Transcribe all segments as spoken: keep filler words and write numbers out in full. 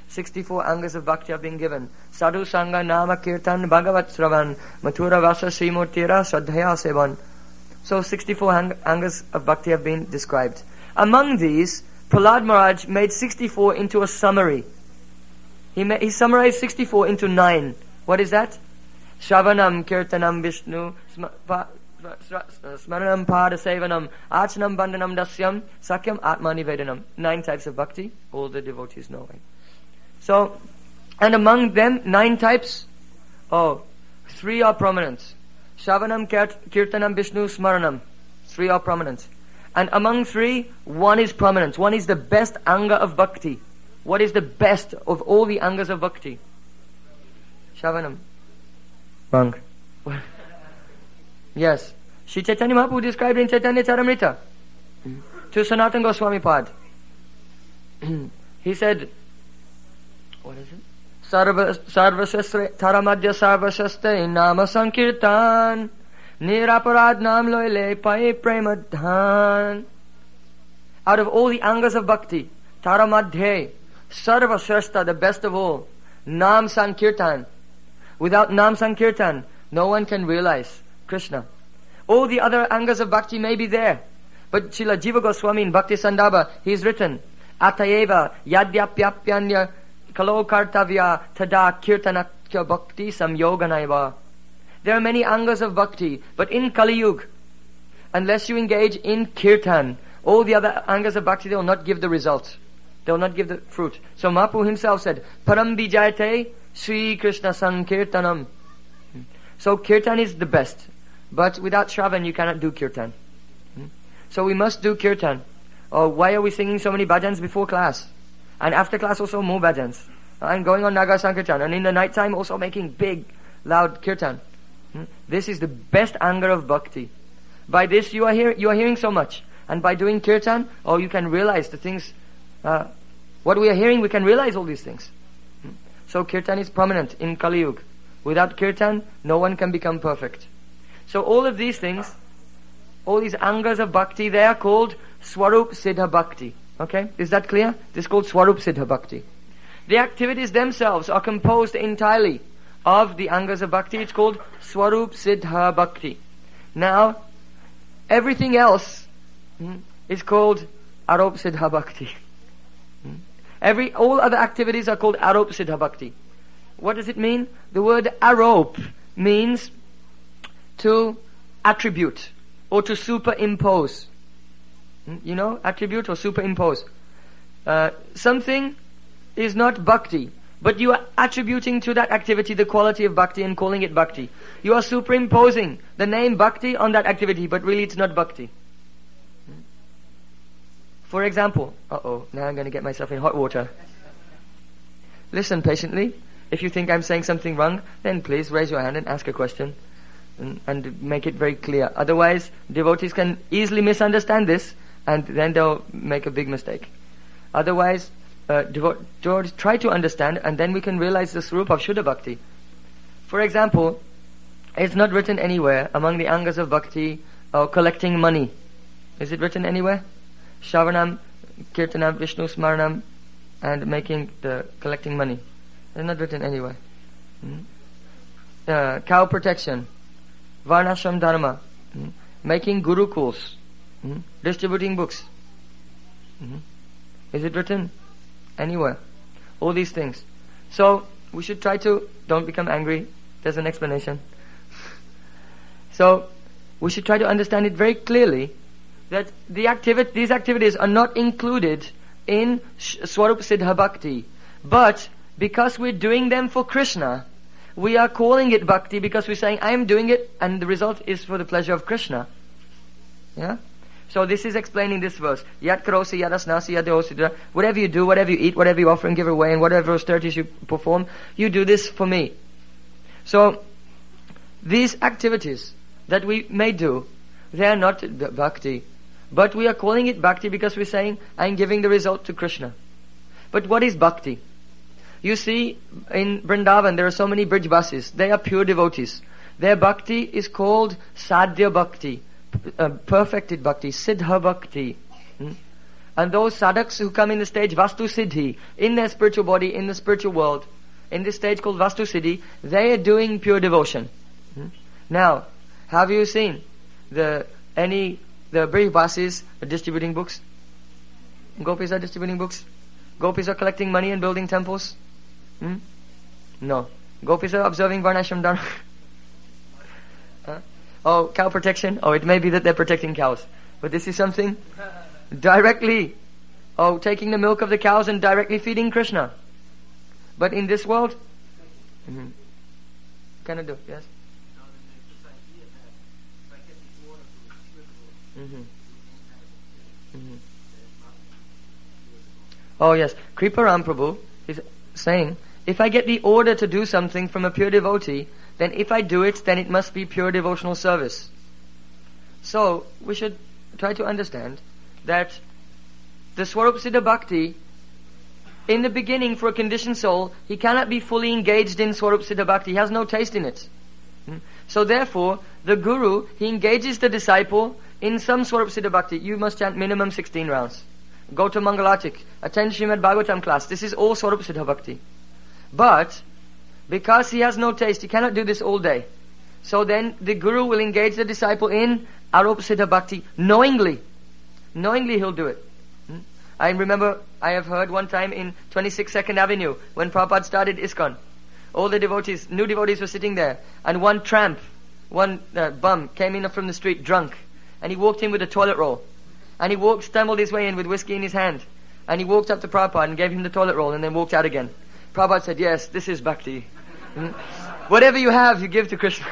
sixty-four angas of bhakti have been given. Sadhu Sangha Nama Kirtan Bhagavat Sravan Mathura Vasa Srimurtira Shraddhaya Sevan. So sixty-four ang- angas of bhakti have been described. Among these, Prahlad Maharaj made sixty-four into a summary. He, ma- he summarized sixty-four into nine. What is that? Shravanam Kirtanam Vishnu sm- pa- Smaranam Pada Sevanam Achanam Bandhanam Dasyam Sakyam Atmani Vedanam. Nine types of bhakti, all the devotees know it. So, and among them, nine types, oh, three are prominent. Shravanam, Kirtanam, Vishnu, Smaranam. Three are prominent. And among three, one is prominent. One is the best anga of bhakti. What is the best of all the angas of bhakti? Shravanam. Wrong. Yes. Shri Chaitanya Mahaprabhu described in Chaitanya Charamrita to Sanatana Goswami Pad. He said, what is it? Sarva Sarvashastre Taramadya Sarvashaste Nama Sankirtan Niraparad Nam Loile Pai Premadhan. Out of all the angas of bhakti, Taramadhye Sarvashashta, the best of all, Nam Sankirtan. Without Nam Sankirtan, no one can realize Krishna. All the other angas of bhakti may be there, but Srila Jiva Goswami in Bhakti Sandarbha, he has written, Atayeva Yadyapyapyanya Kalo Kartavya Tada Kirtanakya Bhakti Samyoganaiva. There are many angas of bhakti, but in Kali Yuga, unless you engage in kirtan, all the other angas of bhakti, they will not give the result. They will not give the fruit. So Mahaprabhu himself said, Param Vijayate Sri Krishna Sankirtanam. So kirtan is the best. But without Shravan, you cannot do kirtan. So we must do kirtan. Oh, why are we singing so many bhajans before class? And after class also more bhajans. And going on Naga Sankirtan. And in the night time also making big, loud kirtan. This is the best anga of bhakti. By this you are, hear, you are hearing so much. And by doing kirtan, oh, you can realize the things. Uh, what we are hearing, we can realize all these things. So kirtan is prominent in Kali Yuga. Without kirtan, no one can become perfect. So all of these things, all these angas of bhakti, they are called Swarup Siddha Bhakti. Okay? Is that clear? This is called Swarup Siddha Bhakti. The activities themselves are composed entirely of the angas of bhakti. It's called Swarup Siddha Bhakti. Now, everything else hmm, is called Arop Siddha Bhakti. Hmm? Every, all other activities are called Arop Siddha Bhakti. What does it mean? The word Arop means to attribute or to superimpose. You know, attribute or superimpose. Uh, something is not bhakti, but you are attributing to that activity the quality of bhakti and calling it bhakti. You are superimposing the name bhakti on that activity, but really it's not bhakti. For example, uh-oh, now I'm going to get myself in hot water. Listen patiently. If you think I'm saying something wrong, then please raise your hand and ask a question. And, and make it very clear. Otherwise, devotees can easily misunderstand this, and then they'll make a big mistake. Otherwise, uh, devo- devotees try to understand, and then we can realize the swarup of Shuddha Bhakti. For example, it's not written anywhere among the angas of bhakti, uh, collecting money. Is it written anywhere? Shravanam, Kirtanam, Vishnu Smaranam, and making the collecting money. It's not written anywhere. Hmm? Uh, cow protection. Varnashram Dharma, mm, making gurukuls, mm, distributing books. Mm. Is it written anywhere? All these things. So, we should try to, don't become angry, there's an explanation. So, we should try to understand it very clearly that the activi- these activities are not included in Sh- Swarup Siddha Bhakti. But, because we're doing them for Krishna, we are calling it bhakti because we're saying, I am doing it and the result is for the pleasure of Krishna. Yeah? So this is explaining this verse. Yat karosi yadasnasi yadeosidra. Whatever you do, whatever you eat, whatever you offer and give away, and whatever austerities you perform, you do this for me. So, these activities that we may do, they are not bhakti. But we are calling it bhakti because we're saying, I am giving the result to Krishna. But what is bhakti? You see, in Vrindavan, there are so many bridge buses. They are pure devotees. Their bhakti is called sadhya bhakti, uh, perfected bhakti, siddha bhakti. Hmm? And those sadhaks who come in the stage Vastu Siddhi, in their spiritual body, in the spiritual world, in this stage called Vastu Siddhi, they are doing pure devotion. Hmm? Now, have you seen the any the Brihvasis are distributing books? Gopis are distributing books? Gopis are collecting money and building temples? Hmm? No. Gopis are observing Varnashram Dharma. huh? Oh, cow protection? Oh, it may be that they're protecting cows. But this is something directly, oh, taking the milk of the cows and directly feeding Krishna. But in this world, mm-hmm. Can I do? Yes? Mm-hmm. Mm-hmm. Oh yes, Kriparam Prabhu is saying, if I get the order to do something from a pure devotee, then if I do it, then it must be pure devotional service. So, we should try to understand that the Swarup Siddha Bhakti, in the beginning for a conditioned soul, he cannot be fully engaged in Swarup Siddha Bhakti. He has no taste in it. Hmm? So therefore, the Guru, he engages the disciple in some Swarup Siddha Bhakti. You must chant minimum sixteen rounds. Go to Mangalatik. Attend Srimad Bhagavatam class. This is all Swarup Siddha Bhakti. But, because he has no taste, he cannot do this all day. So then, the Guru will engage the disciple in Arup Siddha Bhakti knowingly. Knowingly he'll do it. Hmm? I remember, I have heard one time in twenty-six Second Avenue, when Prabhupada started ISKCON, all the devotees, new devotees were sitting there, and one tramp, one uh, bum, came in from the street drunk, and he walked in with a toilet roll. And he walked, stumbled his way in with whiskey in his hand. And he walked up to Prabhupada and gave him the toilet roll and then walked out again. Prabhupada said, yes, this is bhakti. Hmm? Whatever you have, you give to Krishna.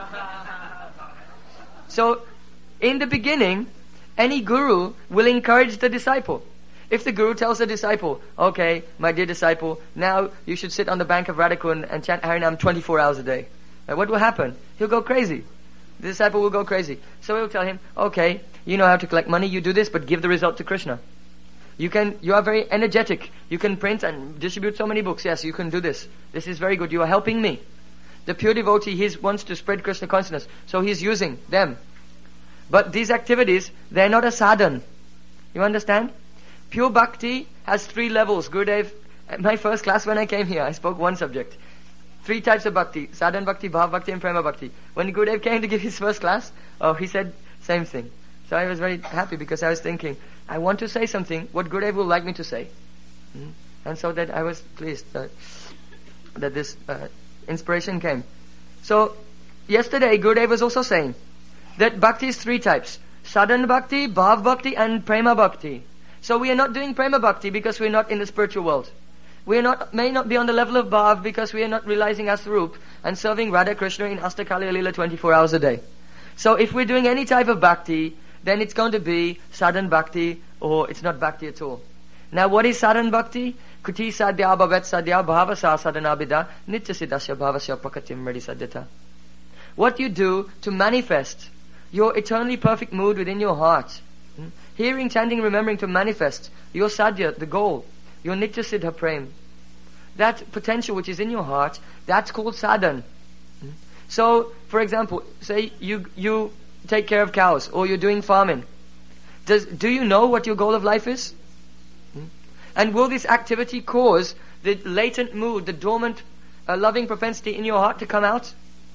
So, in the beginning, any guru will encourage the disciple. If the guru tells the disciple, okay, my dear disciple, now you should sit on the bank of Radhakund and chant Harinam twenty-four hours a day. Now, what will happen? He'll go crazy. The disciple will go crazy. So he'll tell him, okay, you know how to collect money, you do this, but give the result to Krishna. You can, you are very energetic. You can print and distribute so many books. Yes, you can do this. This is very good. You are helping me. The pure devotee, he wants to spread Krishna consciousness. So he's using them. But these activities, they're not a sadhan. You understand? Pure bhakti has three levels. Gurudev, at my first class when I came here, I spoke one subject. Three types of bhakti. Sadhan bhakti, bhav bhakti and prema bhakti. When Gurudev came to give his first class, oh, he said same thing. So I was very happy because I was thinking, I want to say something, what Gurudev will like me to say. Mm-hmm. And so that I was pleased that, that this uh, inspiration came. So, yesterday Gurudev was also saying that bhakti is three types. Sadhan bhakti, bhav bhakti and prema bhakti. So we are not doing prema bhakti because we are not in the spiritual world. We are not, may not be on the level of bhav because we are not realizing Aswarup and serving Radha Krishna in Astakali Leela twenty-four hours a day. So if we're doing any type of bhakti, then it's going to be sadhan bhakti, or it's not bhakti at all. Now what is sadhan bhakti? Kuti sadhya bhavet sadhya bhava sa sadhana bida nitya siddhasya bhavasya pakatim mredi sadhyata. What you do to manifest your eternally perfect mood within your heart. Hmm? Hearing, chanting, remembering to manifest your sadhya, the goal, your nitya siddha prem. That potential which is in your heart, that's called sadhan. Hmm? So, for example, say you you take care of cows, or you're doing farming. Does do you know what your goal of life is? Hmm? And will this activity cause the latent mood, the dormant, uh, loving propensity in your heart to come out?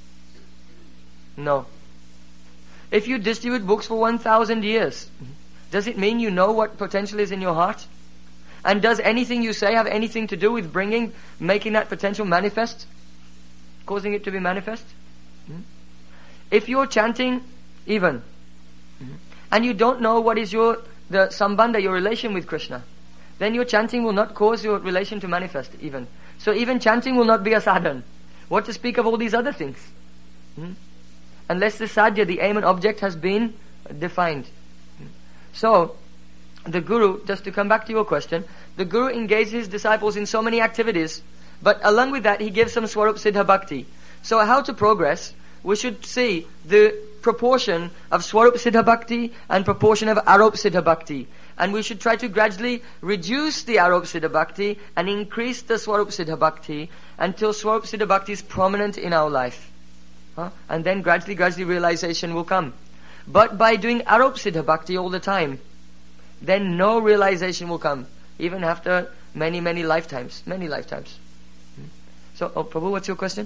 No. If you distribute books for one thousand years, does it mean you know what potential is in your heart? And does anything you say have anything to do with bringing, making that potential manifest? Causing it to be manifest? Hmm? If you're chanting even, hmm, and you don't know what is your, the sambandha, your relation with Krishna, then your chanting will not cause your relation to manifest even. So even chanting will not be a sadhan. What to speak of all these other things? Hmm? Unless the sadhya, the aim and object, has been defined. So, the Guru, just to come back to your question, the Guru engages his disciples in so many activities, but along with that he gives some Swarup Siddha Bhakti. So how to progress? We should see the proportion of Swarup Siddha Bhakti and proportion of Arup Siddha Bhakti. And we should try to gradually reduce the Arup Siddha Bhakti and increase the Swarup Siddha Bhakti until Swarup Siddha Bhakti is prominent in our life. Huh? And then gradually, gradually realization will come. But by doing Arup Siddha Bhakti all the time, then no realization will come, even after many, many lifetimes. Many lifetimes. Hmm? So, oh, Prabhu, what's your question?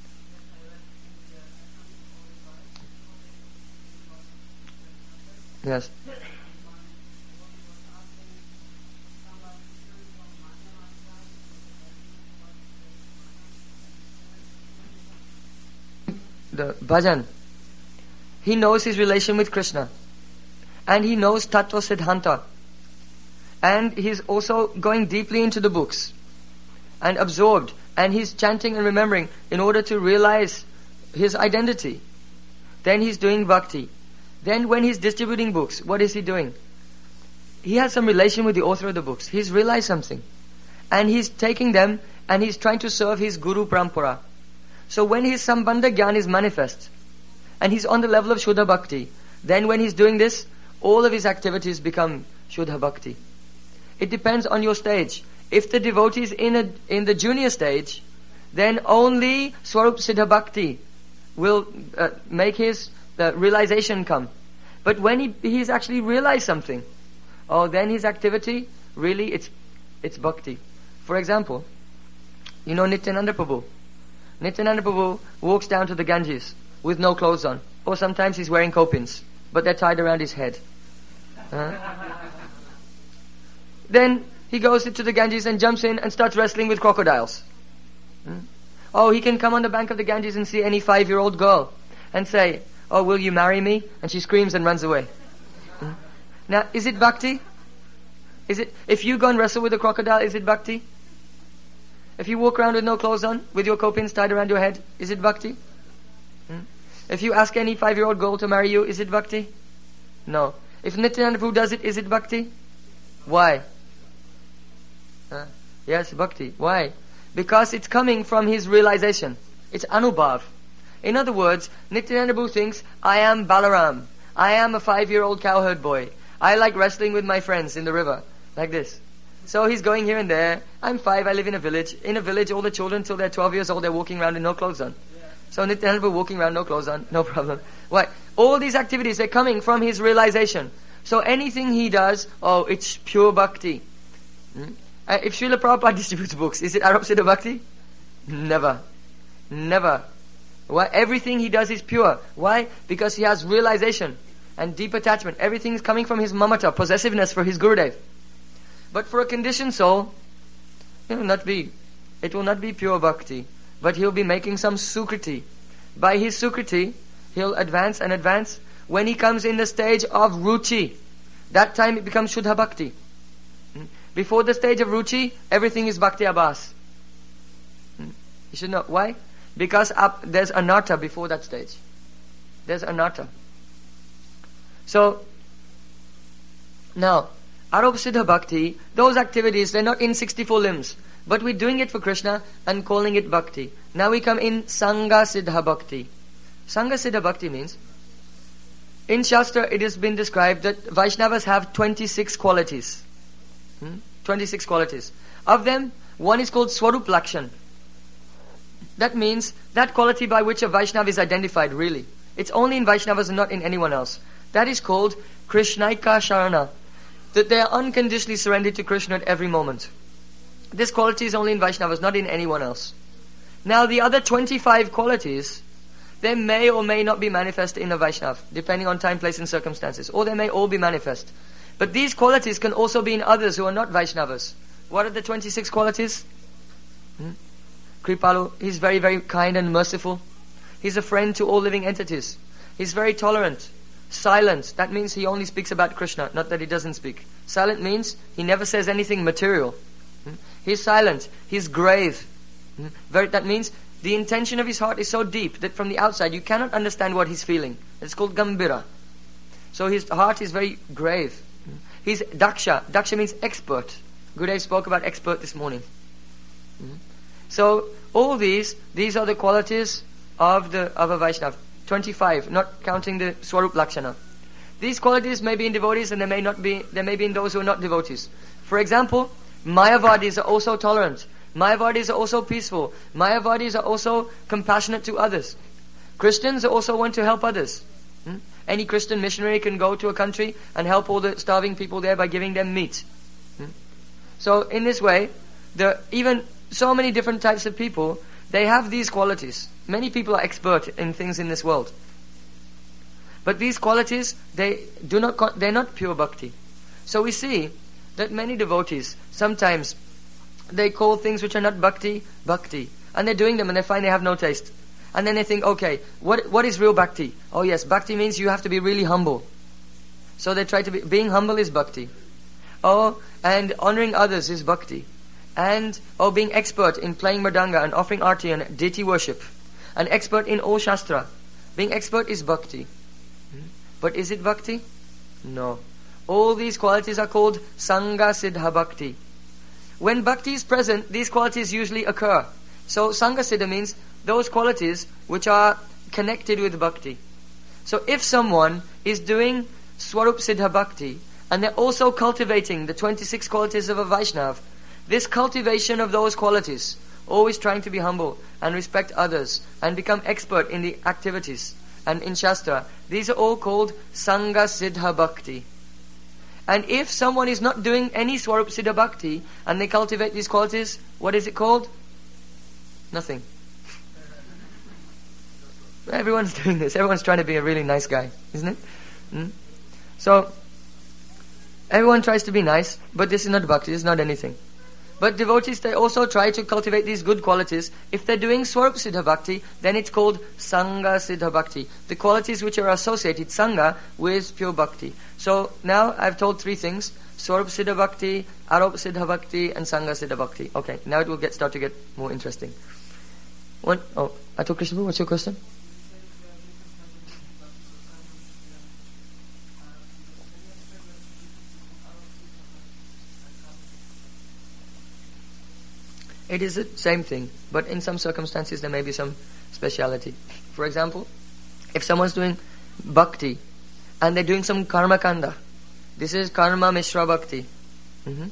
Yes. The bhajan. He knows his relation with Krishna. And he knows Tattva Siddhanta. And he's also going deeply into the books. And absorbed. And he's chanting and remembering in order to realize his identity. Then he's doing bhakti. Then when he's distributing books, what is he doing? He has some relation with the author of the books. He's realized something. And he's taking them and he's trying to serve his Guru Parampara. So when his Sambandha Gyan is manifest, and he's on the level of Shuddha Bhakti, then when he's doing this, all of his activities become Shuddha Bhakti. It depends on your stage. If the devotee is in, a, in the junior stage, then only Swarup Siddha Bhakti will uh, make his uh, realization come. But when he he's actually realized something, oh, then his activity, really, it's it's bhakti. For example, you know Nityananda Prabhu. Nityananda Prabhu walks down to the Ganges with no clothes on. Or sometimes he's wearing kopins, but they're tied around his head. Uh? Then he goes into the Ganges and jumps in and starts wrestling with crocodiles. Hmm? Oh, he can come on the bank of the Ganges and see any five-year-old girl and say, oh, will you marry me? And she screams and runs away. Hmm? Now, is it bhakti? Is it, if you go and wrestle with a crocodile, is it bhakti? If you walk around with no clothes on, with your kopins tied around your head, is it bhakti? Hmm? If you ask any five-year-old girl to marry you, is it bhakti? No. If Nityananda Prabhu does it, is it bhakti? Why? Uh, yes, bhakti. Why? Because it's coming from his realization. It's anubhav. In other words, Nityananda Prabhu thinks, I am Balaram. I am a five-year-old cowherd boy. I like wrestling with my friends in the river. Like this. So he's going here and there. I'm five, I live in a village. In a village, all the children till they're twelve years old, they're walking around with no clothes on. Yeah. So Nityananda Prabhu walking around, no clothes on, no problem. Why? All these activities, they're coming from his realization. So anything he does, oh, it's pure bhakti. Hmm? Uh, if Srila Prabhupada distributes books, is it Arab Siddha Bhakti? Never. Never. Why? Everything he does is pure. Why? Because he has realization and deep attachment. Everything is coming from his mamata, possessiveness for his Gurudev. But for a conditioned soul, it will not be. It will not be pure bhakti. But he'll be making some sukriti. By his sukriti, he'll advance and advance. When he comes in the stage of ruchi, that time it becomes Shuddha Bhakti. Before the stage of ruchi, everything is bhakti abhas. You should know. Why? Because up, there's anartha before that stage. There's anartha. So, now, Arupa Siddha Bhakti, those activities, they're not in sixty-four limbs. But we're doing it for Krishna and calling it Bhakti. Now we come in Sangha Siddha Bhakti. Sangha Siddha Bhakti means, in Shastra it has been described that Vaishnavas have twenty-six qualities. Hmm? twenty-six qualities. Of them, one is called Swarup Lakshan. That means that quality by which a Vaishnava is identified really. It's only in Vaishnavas and not in anyone else. That is called Krishnaika Sharana. That they are unconditionally surrendered to Krishna at every moment. This quality is only in Vaishnavas, not in anyone else. Now the other twenty-five qualities, they may or may not be manifest in a Vaishnava, depending on time, place and circumstances. Or they may all be manifest. But these qualities can also be in others who are not Vaishnavas. What are the twenty-six qualities? Hmm? Kripalu, he's very, very kind and merciful. He's a friend to all living entities. He's very tolerant. Silent, that means he only speaks about Krishna, not that he doesn't speak. Silent means he never says anything material. Hmm? He's silent. He's grave. Hmm? Very, that means the intention of his heart is so deep that from the outside you cannot understand what he's feeling. It's called Gambira. So his heart is very grave. Hmm? He's Daksha. Daksha means expert. Gurudev spoke about expert this morning. Hmm? So all these, these are the qualities of the of a Vaishnava. twenty-five, not counting the Swarup Lakshana. These qualities may be in devotees and they may not be, they may be in those who are not devotees. For example, Mayavadis are also tolerant. Mayavadis are also peaceful. Mayavadis are also compassionate to others. Christians also want to help others. Hmm? any Christian missionary can go to a country and help all the starving people there by giving them meat. Hmm? So in this way, there even so many different types of people, they have these qualities. Many people are expert in things in this world. But these qualities, they do not, they're not pure bhakti. So we see that many devotees, sometimes they call things which are not bhakti, bhakti. And they're doing them and they find they have no taste. And then they think, okay, what what is real bhakti? Oh yes, bhakti means you have to be really humble. So they try to be, being humble is bhakti. Oh, and honoring others is bhakti. And, oh, being expert in playing mridanga and offering arti and deity worship. An expert in all shastra. Being expert is bhakti. But is it bhakti? No. All these qualities are called Sangha Siddha Bhakti. When bhakti is present, these qualities usually occur. So Sangha Siddha means those qualities which are connected with bhakti. So if someone is doing Swarup Siddha Bhakti, and they're also cultivating the twenty-six qualities of a Vaishnav, this cultivation of those qualities, always trying to be humble and respect others, and become expert in the activities and in Shastra, these are all called Sangha Siddha Bhakti. And if someone is not doing any Swarup Siddha Bhakti, and they cultivate these qualities, what is it called? Nothing. Everyone's doing this. Everyone's trying to be a really nice guy, isn't it? Hmm? So, everyone tries to be nice, but this is not bhakti, this is not anything. But devotees, they also try to cultivate these good qualities. If they're doing Swarup Siddha Bhakti, then it's called Sangha Siddha Bhakti. The qualities which are associated, Sangha, with pure Bhakti. So now I've told three things. Swarup Siddha Bhakti, Arop Siddha Bhakti, and Sangha Siddha Bhakti. Okay, now it will get start to get more interesting. One, oh, Atul Krishna, what's your question? It is the same thing, but in some circumstances there may be some speciality. For example, if someone's doing bhakti and they're doing some karma kanda, this is karma mishra bhakti. Mm-hmm.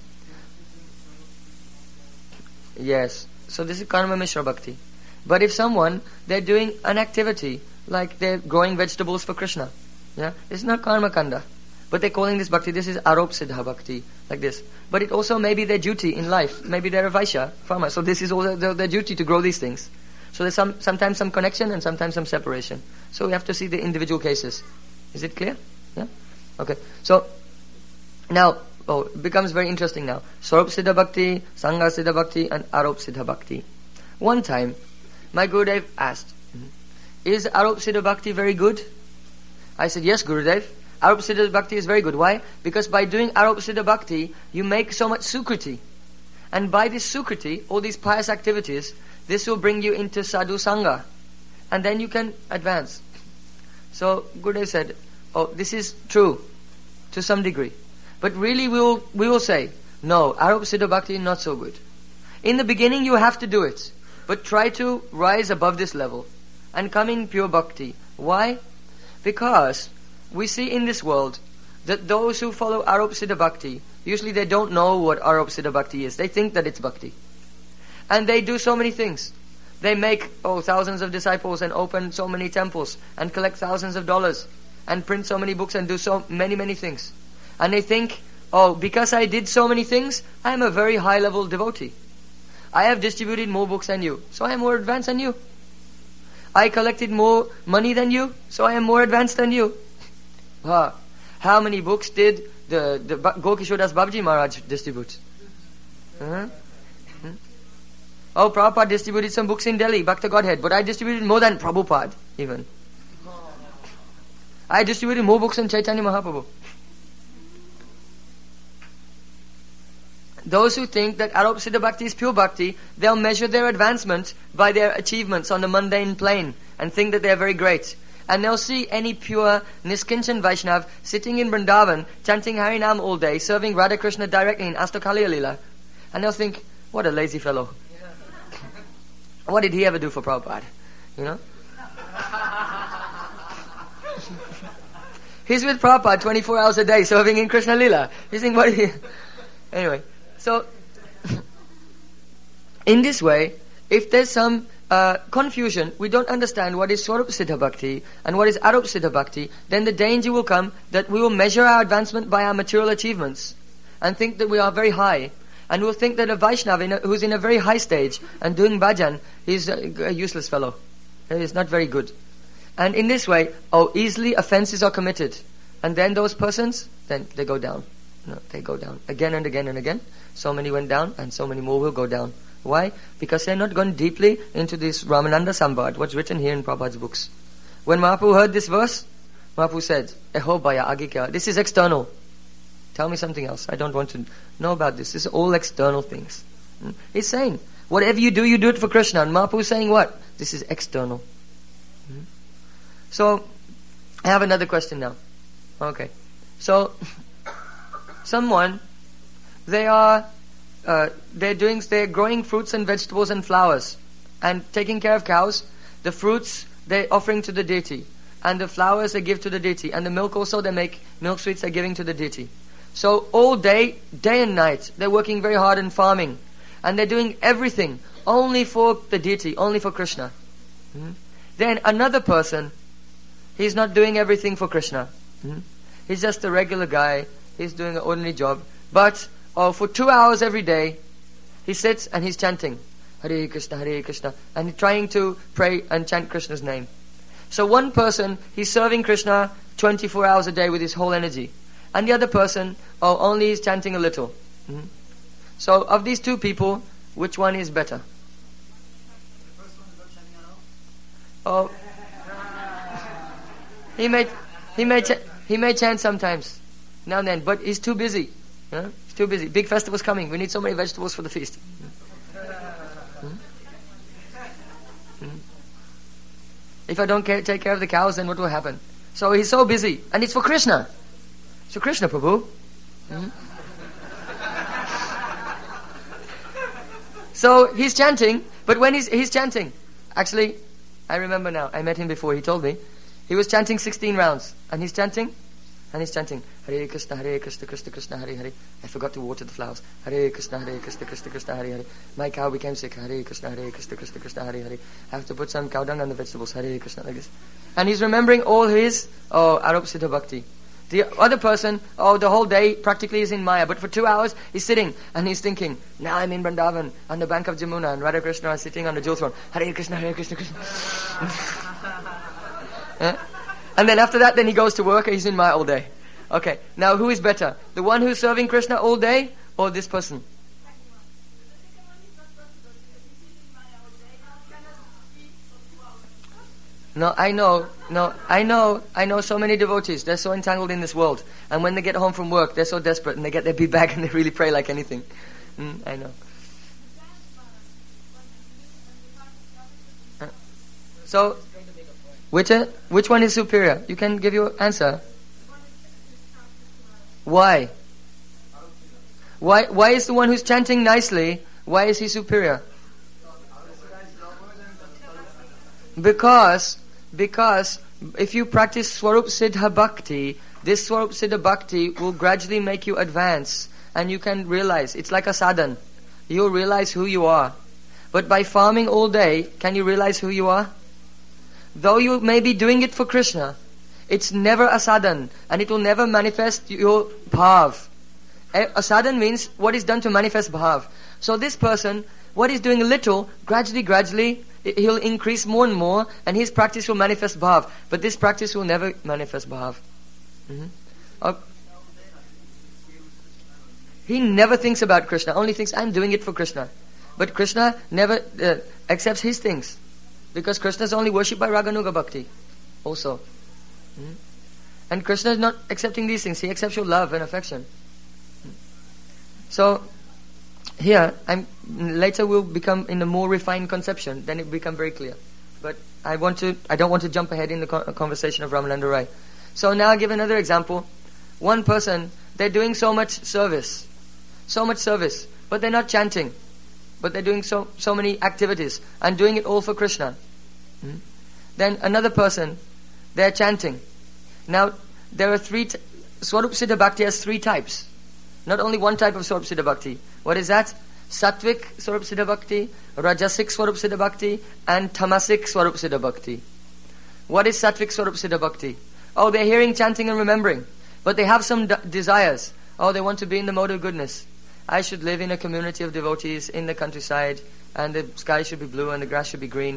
Yes, so this is karma mishra bhakti. But if someone, they're doing an activity like they're growing vegetables for Krishna, yeah, it's not karma kanda. But they're calling this bhakti, this is arop siddha bhakti, like this. But it also may be their duty in life. Maybe they're a Vaishya, farmer, so this is also their, their duty to grow these things. So there's some sometimes some connection and sometimes some separation. So we have to see the individual cases. Is it clear? Yeah? Okay. So, now, oh, it becomes very interesting now. Swarup Siddha Bhakti, Sangha Siddha Bhakti, and Arop Siddha Bhakti. One time, my Gurudev asked, is Arop Siddha Bhakti very good? I said, yes, Gurudev. Arop Siddha Bhakti is very good. Why? Because by doing Arop Siddha Bhakti, you make so much sukriti. And by this sukriti, all these pious activities, this will bring you into sadhu sangha. And then you can advance. So, Gurudev said, oh, this is true, to some degree. But really we will, we will say, no, Arop Siddha Bhakti is not so good. In the beginning you have to do it. But try to rise above this level. And come in pure bhakti. Why? Because we see in this world that those who follow Arop Siddha Bhakti, usually they don't know what Arop Siddha Bhakti is. They think that it's bhakti. And they do so many things. They make, oh, thousands of disciples and open so many temples and collect thousands of dollars and print so many books and do so many, many things. And they think, oh, because I did so many things, I am a very high level devotee. I have distributed more books than you, so I am more advanced than you. I collected more money than you, so I am more advanced than you. Huh. How many books did the, the Gokishore Das Babaji Maharaj distribute? Uh-huh. Hmm? Oh, Prabhupada distributed some books in Delhi, Bhakta Godhead, but I distributed more than Prabhupada, even. I distributed more books than Chaitanya Mahaprabhu. Those who think that Arop Siddha Bhakti is pure bhakti, they'll measure their advancement by their achievements on the mundane plane and think that they're very great. And they'll see any pure Niskinchan Vaishnav sitting in Vrindavan, chanting Harinam all day, serving Radha Krishna directly in Astakaliya Leela. And they'll think, what a lazy fellow. What did he ever do for Prabhupada? You know? He's with Prabhupada twenty-four hours a day, serving in Krishna Leela. You think, what did he... Anyway, so, in this way, if there's some... uh, confusion, we don't understand what is Swarup Siddha Bhakti and what is Arup Siddha Bhakti, then the danger will come that we will measure our advancement by our material achievements and think that we are very high. And we'll think that a Vaishnava in a, who's in a very high stage and doing bhajan, he's a, a useless fellow. He's not very good. And in this way, oh, easily offenses are committed. And then those persons, then they go down. No, they go down again and again and again. So many went down and so many more will go down. Why? Because they're not gone deeply into this Ramananda Sambad, what's written here in Prabhupada's books. When Mahaprabhu heard this verse, Mahaprabhu said, Eho bhaya age kya? This is external. Tell me something else. I don't want to know about this. This is all external things. Hmm? He's saying, whatever you do, you do it for Krishna. And Mahaprabhu is saying what? This is external. Hmm? So, I have another question now. Okay. So, someone, they are, uh, they're doing, they're growing fruits and vegetables and flowers. And taking care of cows. The fruits, they're offering to the deity. And the flowers, they give to the deity. And the milk also, they make milk sweets, they're giving to the deity. So all day, day and night, they're working very hard in farming. And they're doing everything only for the deity, only for Krishna. Hmm? Then another person, he's not doing everything for Krishna. Hmm? He's just a regular guy. He's doing an ordinary job. But oh, for two hours every day, he sits and he's chanting, Hare Krishna, Hare Krishna. And he's trying to pray and chant Krishna's name. So one person, he's serving Krishna twenty-four hours a day with his whole energy. And the other person, oh, only is chanting a little. Mm-hmm. So, of these two people, which one is better? The first one is not chanting at all? Oh, he may, he may, ch- he may chant sometimes, now and then, but he's too busy. Huh? He's too busy. Big festival's coming. We need so many vegetables for the feast. Mm-hmm. Mm-hmm. If I don't care, take care of the cows, then what will happen? So he's so busy, and it's for Krishna. So Krishna Prabhu. Hmm? So he's chanting, but when he's he's chanting, actually, I remember now, I met him before, he told me, he was chanting sixteen rounds, and he's chanting, and he's chanting, Hare Krishna, Hare Krishna, Krishna Krishna, Hare Hare. I forgot to water the flowers. Hare Krishna, Hare Krishna, Krishna Krishna, Hare Hare. My cow became sick. Hare Krishna, Hare Krishna, Krishna Krishna, Hare Hare. I have to put some cow dung on the vegetables. Hare Krishna, like this. And he's remembering all his, oh, Arup Siddha Bhakti. The other person, oh, the whole day practically is in Maya, but for two hours he's sitting and he's thinking, now I'm in Vrindavan on the bank of Jamuna and Radha Krishna are sitting on the jewel throne. Hare Krishna, Hare Krishna, Krishna. eh? And then after that, then he goes to work and he's in Maya all day. Okay, now who is better? The one who's serving Krishna all day or this person? No, I know, no, I know, I know so many devotees, they're so entangled in this world. And when they get home from work, they're so desperate and they get their beat back and they really pray like anything. Mm, I know. Uh, so, which, uh, which one is superior? You can give your answer. Why? Why, why is the one who's chanting nicely, why is he superior? Because, because if you practice Swarup Siddha Bhakti, this Swarup Siddha Bhakti will gradually make you advance and you can realize, it's like a sadhan. You'll realize who you are. But by farming all day, can you realize who you are? Though you may be doing it for Krishna, it's never a sadhan and it will never manifest your bhav. A sadhan means what is done to manifest bhav. So this person, what he's doing a little, gradually, gradually, he'll increase more and more, and his practice will manifest bhav. But this practice will never manifest bhav. Mm-hmm. Uh, he never thinks about Krishna, only thinks, I'm doing it for Krishna. But Krishna never uh, accepts his things. Because Krishna is only worshipped by Raganuga Bhakti also. Mm-hmm. And Krishna is not accepting these things, he accepts your love and affection. Mm-hmm. So, here, I'm later will become in a more refined conception. Then it will become very clear. But I want to. I don't want to jump ahead in the co- conversation of Ramananda Rai. So now I'll give another example. One person, they're doing so much service, so much service, but they're not chanting. But they're doing so so many activities and doing it all for Krishna. Hmm? Then another person, they're chanting. Now there are three. T- Swarup Siddha Bhakti has three types. Not only one type of Swarup Siddha Bhakti. What is that? Sattvic Swarup Siddha Bhakti, Rajasic Swarup Siddha Bhakti, and Tamasic Swarup Siddha Bhakti. What is Sattvic Swarup Siddha Bhakti? Oh, they're hearing, chanting and remembering, but they have some d- desires. Oh, they want to be in the mode of goodness. I should live in a community of devotees in the countryside, and the sky should be blue and the grass should be green.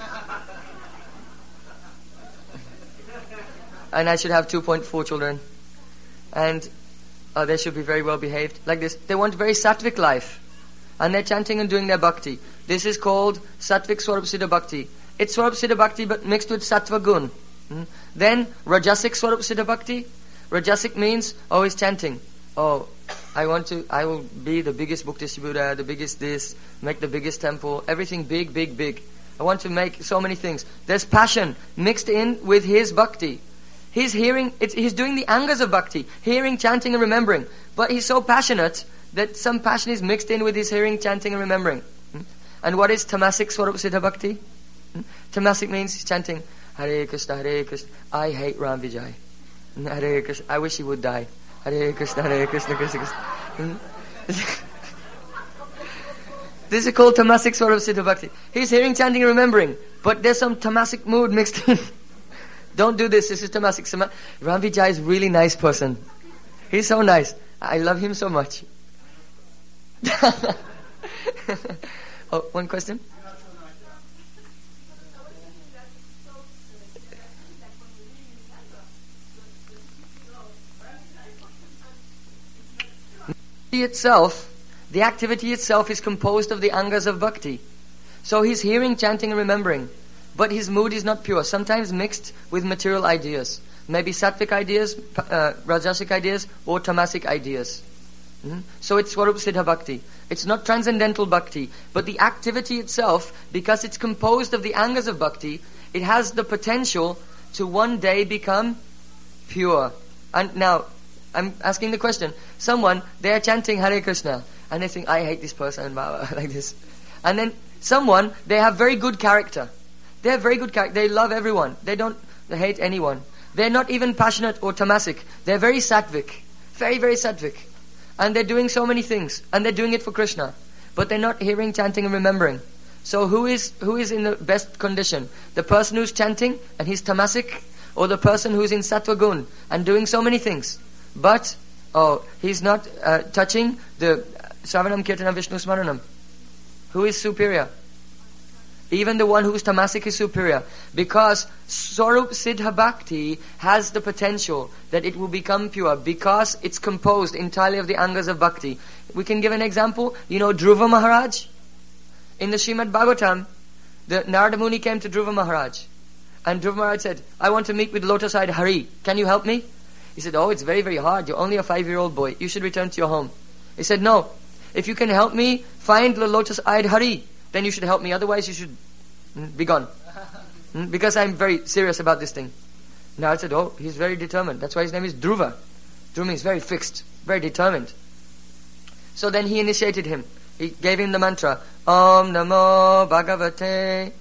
And I should have two point four children. And uh, they should be very well behaved. Like this. They want very sattvic life. And they're chanting and doing their bhakti. This is called Sattvic Swarup Siddha Bhakti. It's Swarup Siddha Bhakti but mixed with Sattva Gun. Hmm? Then Rajasic Swarup Siddha Bhakti. Rajasic means, oh, he's chanting. Oh, I want to, I will be the biggest book distributor, the biggest this, make the biggest temple, everything big, big, big. I want to make so many things. There's passion mixed in with his bhakti. He's hearing, it's, he's doing the angas of bhakti, hearing, chanting and remembering. But he's so passionate that some passion is mixed in with his hearing, chanting and remembering. Hmm? And what is Tamasic Swarup Siddha Bhakti? Hmm? Tamasic means he's chanting, Hare Krishna, Hare Krishna, I hate Ram Vijay. Hare Krishna, I wish he would die. Hare Krishna, Hare Krishna, Krishna Krishna. Hmm? This is called Tamasic Swarup Siddha Bhakti. He's hearing, chanting and remembering, but there's some Tamasic mood mixed in. Don't do this. This is Tamasic. Ram Vijay is a really nice person. He's so nice. I love him so much. Oh, one question? Itself, the activity itself is composed of the angas of bhakti. So he's hearing, chanting and remembering. But his mood is not pure, sometimes mixed with material ideas. Maybe sattvic ideas, uh, rajasic ideas, or tamasic ideas. Mm-hmm. So it's Swarup Siddha Bhakti. It's not transcendental bhakti, but the activity itself, because it's composed of the angas of bhakti, it has the potential to one day become pure. And now, I'm asking the question. Someone, they are chanting Hare Krishna, and they think, I hate this person, like this. And then someone, they have very good character. They have very good character. They love everyone. They don't they hate anyone. They're not even passionate or tamasic. They're very sattvic. Very, very sattvic. And they're doing so many things. And they're doing it for Krishna. But they're not hearing, chanting and remembering. So who is who is in the best condition? The person who's chanting and he's tamasic? Or the person who's in sattva gun and doing so many things? But, oh, he's not uh, touching the Sravanam Kirtanam Vishnu Smaranam. Who is superior? Even the one who's tamasic is superior. Because Swarup Siddha Bhakti has the potential that it will become pure because it's composed entirely of the angas of bhakti. We can give an example. You know Dhruva Maharaj? In the Srimad Bhagavatam, the Narada Muni came to Dhruva Maharaj. And Dhruva Maharaj said, I want to meet with lotus-eyed Hari. Can you help me? He said, oh, it's very, very hard. You're only a five-year-old boy. You should return to your home. He said, no. If you can help me find the lotus-eyed Hari, then you should help me. Otherwise, you should mm, be gone. Mm, because I'm very serious about this thing. Now I said, oh, he's very determined. That's why his name is Dhruva. Dhruva means very fixed, very determined. So then he initiated him. He gave him the mantra, Om Namo Bhagavate.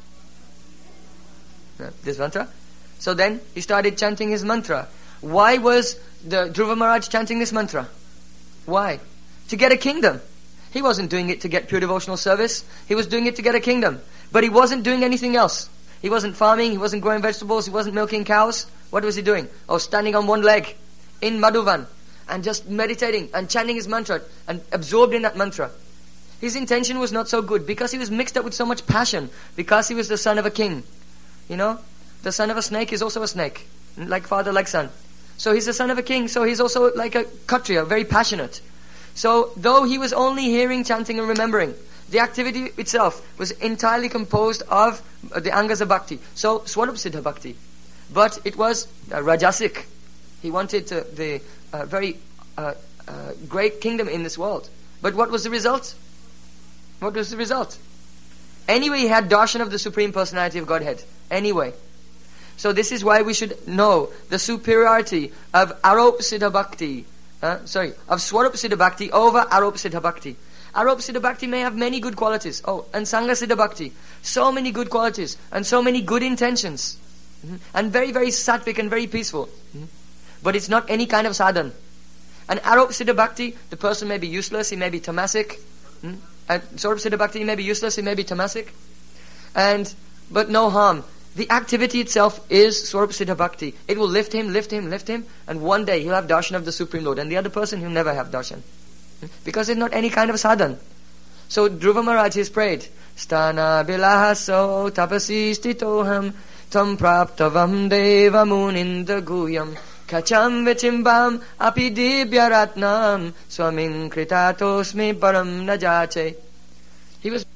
This mantra. So then he started chanting his mantra. Why was the Dhruva Maharaj chanting this mantra? Why? To get a kingdom. He wasn't doing it to get pure devotional service. He was doing it to get a kingdom. But he wasn't doing anything else. He wasn't farming, he wasn't growing vegetables, he wasn't milking cows. What was he doing? Oh, standing on one leg in Madhuvan and just meditating and chanting his mantra and absorbed in that mantra. His intention was not so good because he was mixed up with so much passion, because he was the son of a king. You know, the son of a snake is also a snake, like father, like son. So he's the son of a king, so he's also like a Kshatriya, very passionate. So, though he was only hearing, chanting and remembering, the activity itself was entirely composed of the angas of bhakti. So, Swarup Siddha Bhakti. But it was uh, Rajasic. He wanted uh, the uh, very uh, uh, great kingdom in this world. But what was the result? What was the result? Anyway, he had darshan of the Supreme Personality of Godhead. Anyway. So this is why we should know the superiority of Arop Siddha Bhakti. Uh, sorry, of Swarup Siddha Bhakti over Arop Siddha Bhakti. Arop Siddha Bhakti may have many good qualities. Oh, and Sangha Siddha Bhakti. So many good qualities and so many good intentions. Mm-hmm. And very, very sattvic and very peaceful. Mm-hmm. But it's not any kind of sadhan. And Arop Siddha Bhakti, the person may be useless, he may be tamasic. Mm-hmm. And Swarup Siddha Bhakti may be useless, it may be tamasic, and but no harm. The activity itself is Swarup Siddha Bhakti. It will lift him, lift him, lift him, and one day he'll have darshan of the Supreme Lord, and the other person he'll never have darshan. Because it's not any kind of sadhan. So Dhruva Maharaj has prayed, Stana bilahaso tapasi stitoham tam praptavam deva muninda guyam kacham vichimbam api dibyaratnam swaming kritatosmi param najache. He was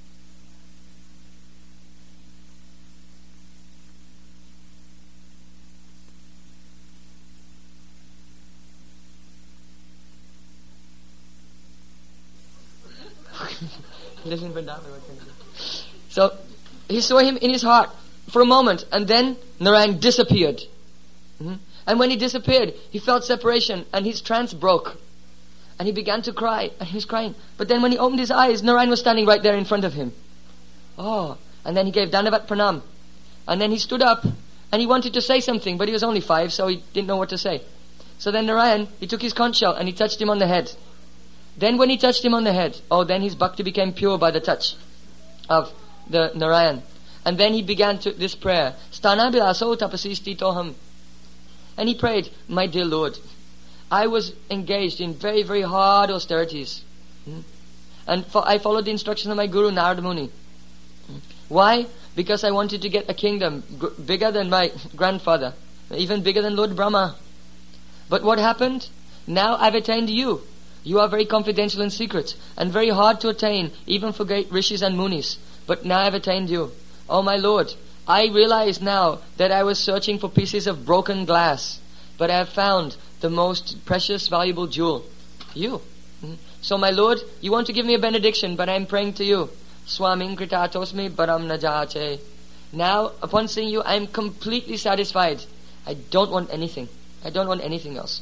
So he saw him in his heart for a moment, and then Narayan disappeared. Mm-hmm. And when he disappeared, he felt separation, and his trance broke. And he began to cry, and he was crying. But then when he opened his eyes, Narayan was standing right there in front of him. Oh, and then he gave Dandavat Pranam. And then he stood up, and he wanted to say something, but he was only five, so he didn't know what to say. So then Narayan, he took his conch shell, and he touched him on the head. Then when he touched him on the head, oh, then his bhakti became pure by the touch of the Narayan. And then he began to this prayer, Stana bilaso tapasi stitoham. And he prayed, my dear Lord, I was engaged in very, very hard austerities. Hmm? And for, I followed the instructions of my Guru Narada Muni. Hmm? Why? Because I wanted to get a kingdom g- bigger than my grandfather, even bigger than Lord Brahma. But what happened? Now I've attained you. You are very confidential and secret, and very hard to attain, even for great rishis and munis. But now I've attained you. Oh my Lord, I realize now that I was searching for pieces of broken glass, but I have found the most precious, valuable jewel. You. Mm. So my Lord, you want to give me a benediction, but I am praying to you. Swaming kritatosmi param najache. Now, upon seeing you, I am completely satisfied. I don't want anything. I don't want anything else.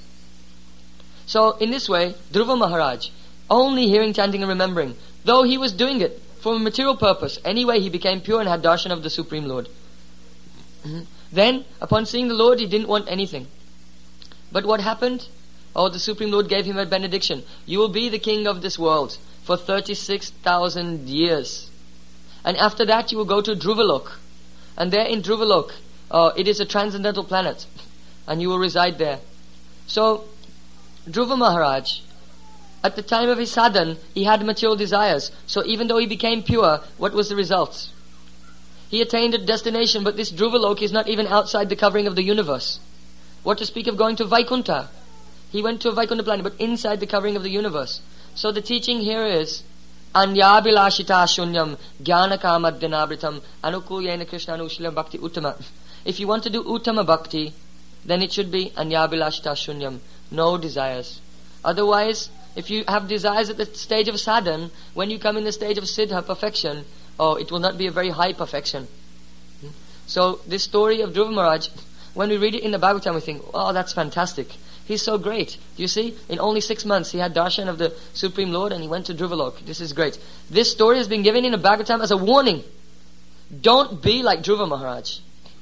So, in this way, Dhruva Maharaj, only hearing, chanting and remembering, though he was doing it for a material purpose, anyway he became pure and had darshan of the Supreme Lord. Mm-hmm. Then, upon seeing the Lord, he didn't want anything. But what happened? Oh, the Supreme Lord gave him a benediction. You will be the king of this world for thirty-six thousand years. And after that, you will go to Dhruvalok. And there in Dhruvalok, uh, it is a transcendental planet. And you will reside there. So, Dhruva Maharaj, at the time of his sadhan, he had material desires. So even though he became pure, what was the result? He attained a destination, but this Dhruvalok is not even outside the covering of the universe. What to speak of going to Vaikuntha? He went to a Vaikuntha planet, but inside the covering of the universe. So the teaching here is, Anyabilashita shunyam jnanakamadhyanabritam anukuyena krishna anushila bhakti uttama. If you want to do uttama bhakti, then it should be Anyabilashita shunyam. No desires. Otherwise, if you have desires at the stage of sadhan, when you come in the stage of siddha, perfection, oh, it will not be a very high perfection. Hmm? So, this story of Dhruva Maharaj, when we read it in the Bhagavatam, we think, oh, that's fantastic. He's so great. Do you see? In only six months, he had darshan of the Supreme Lord and he went to Dhruvalok. This is great. This story has been given in the Bhagavatam as a warning. Don't be like Dhruva Maharaj.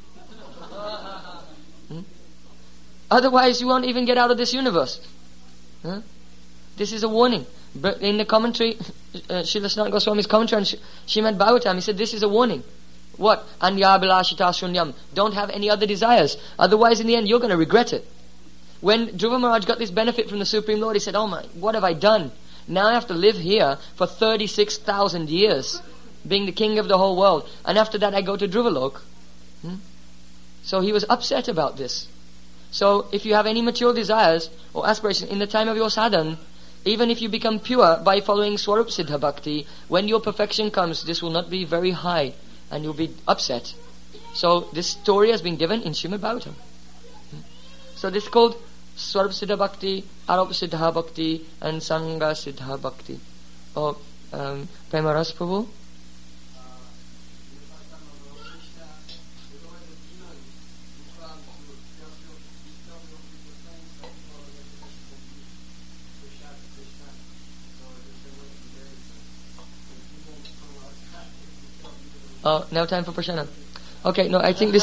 Otherwise, you won't even get out of this universe. Huh? This is a warning. But in the commentary, uh, Srila Sanatana Goswami's commentary on Sh- Srimad Bhagavatam, he said this is a warning. What? Anyabilashita shunyam. Don't have any other desires. Otherwise, in the end, you're going to regret it. When Dhruva Maharaj got this benefit from the Supreme Lord, he said, oh my, what have I done? Now I have to live here for thirty-six thousand years, being the king of the whole world. And after that, I go to Dhruvalok. Hmm? So he was upset about this. So, if you have any material desires or aspirations in the time of your sadhan, even if you become pure by following Swarup Siddha Bhakti, when your perfection comes, this will not be very high and you'll be upset. So, this story has been given in Srimad Bhagavatam. So, this is called Swarup Siddha Bhakti, Arup Siddha Bhakti, and Sangha Siddha Bhakti. Oh, um, Premaras Prabhu? Oh, now time for prashana. Okay, no, I think this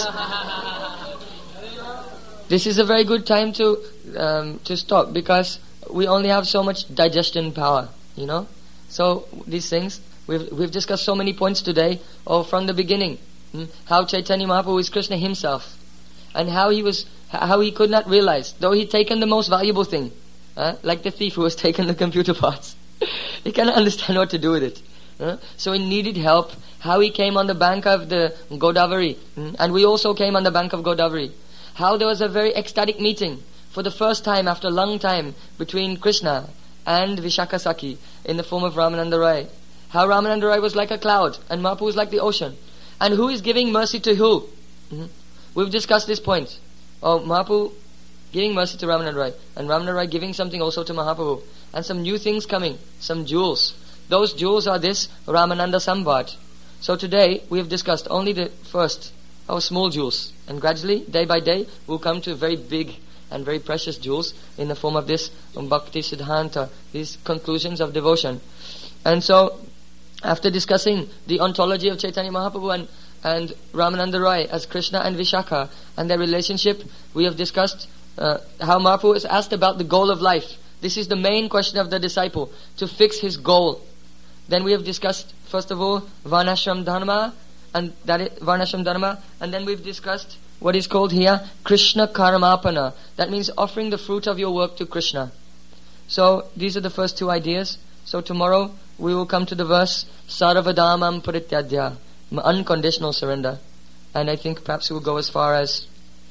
this is a very good time to um, to stop because we only have so much digestion power, you know. So these things, We've, we've discussed so many points today, or from the beginning. Hmm? How Chaitanya Mahaprabhu is Krishna himself. And how he was, how he could not realize, though he'd taken the most valuable thing, uh, like the thief who has taken the computer parts. He cannot understand what to do with it. Uh, so he needed help. How he came on the bank of the Godavari. Hmm? And we also came on the bank of Godavari. How there was a very ecstatic meeting for the first time after a long time between Krishna and Vishakha Sakhi in the form of Ramananda Rai. How Ramananda Rai was like a cloud and Mahaprabhu was like the ocean. And who is giving mercy to who? Mm-hmm. We've discussed this point. Oh, Mahaprabhu giving mercy to Ramananda Rai and Ramananda Rai giving something also to Mahaprabhu. And some new things coming, some jewels. Those jewels are this Ramananda Sambad. So today we have discussed only the first, oh, small jewels. And gradually, day by day, we'll come to very big and very precious jewels in the form of this um, Bhakti Siddhanta, these conclusions of devotion. And so, after discussing the ontology of Chaitanya Mahaprabhu and, and Ramananda Rai as Krishna and Vishakha and their relationship, we have discussed uh, how Mahaprabhu is asked about the goal of life. This is the main question of the disciple, to fix his goal. Then we have discussed, first of all, Varnashram Dharma, and that is Varnashram Dharma, and then we've discussed what is called here Krishna Karmapana. That means offering the fruit of your work to Krishna. So, these are the first two ideas. So tomorrow, we will come to the verse Sarvadamam Parityadya, unconditional surrender. And I think perhaps we'll go as far as,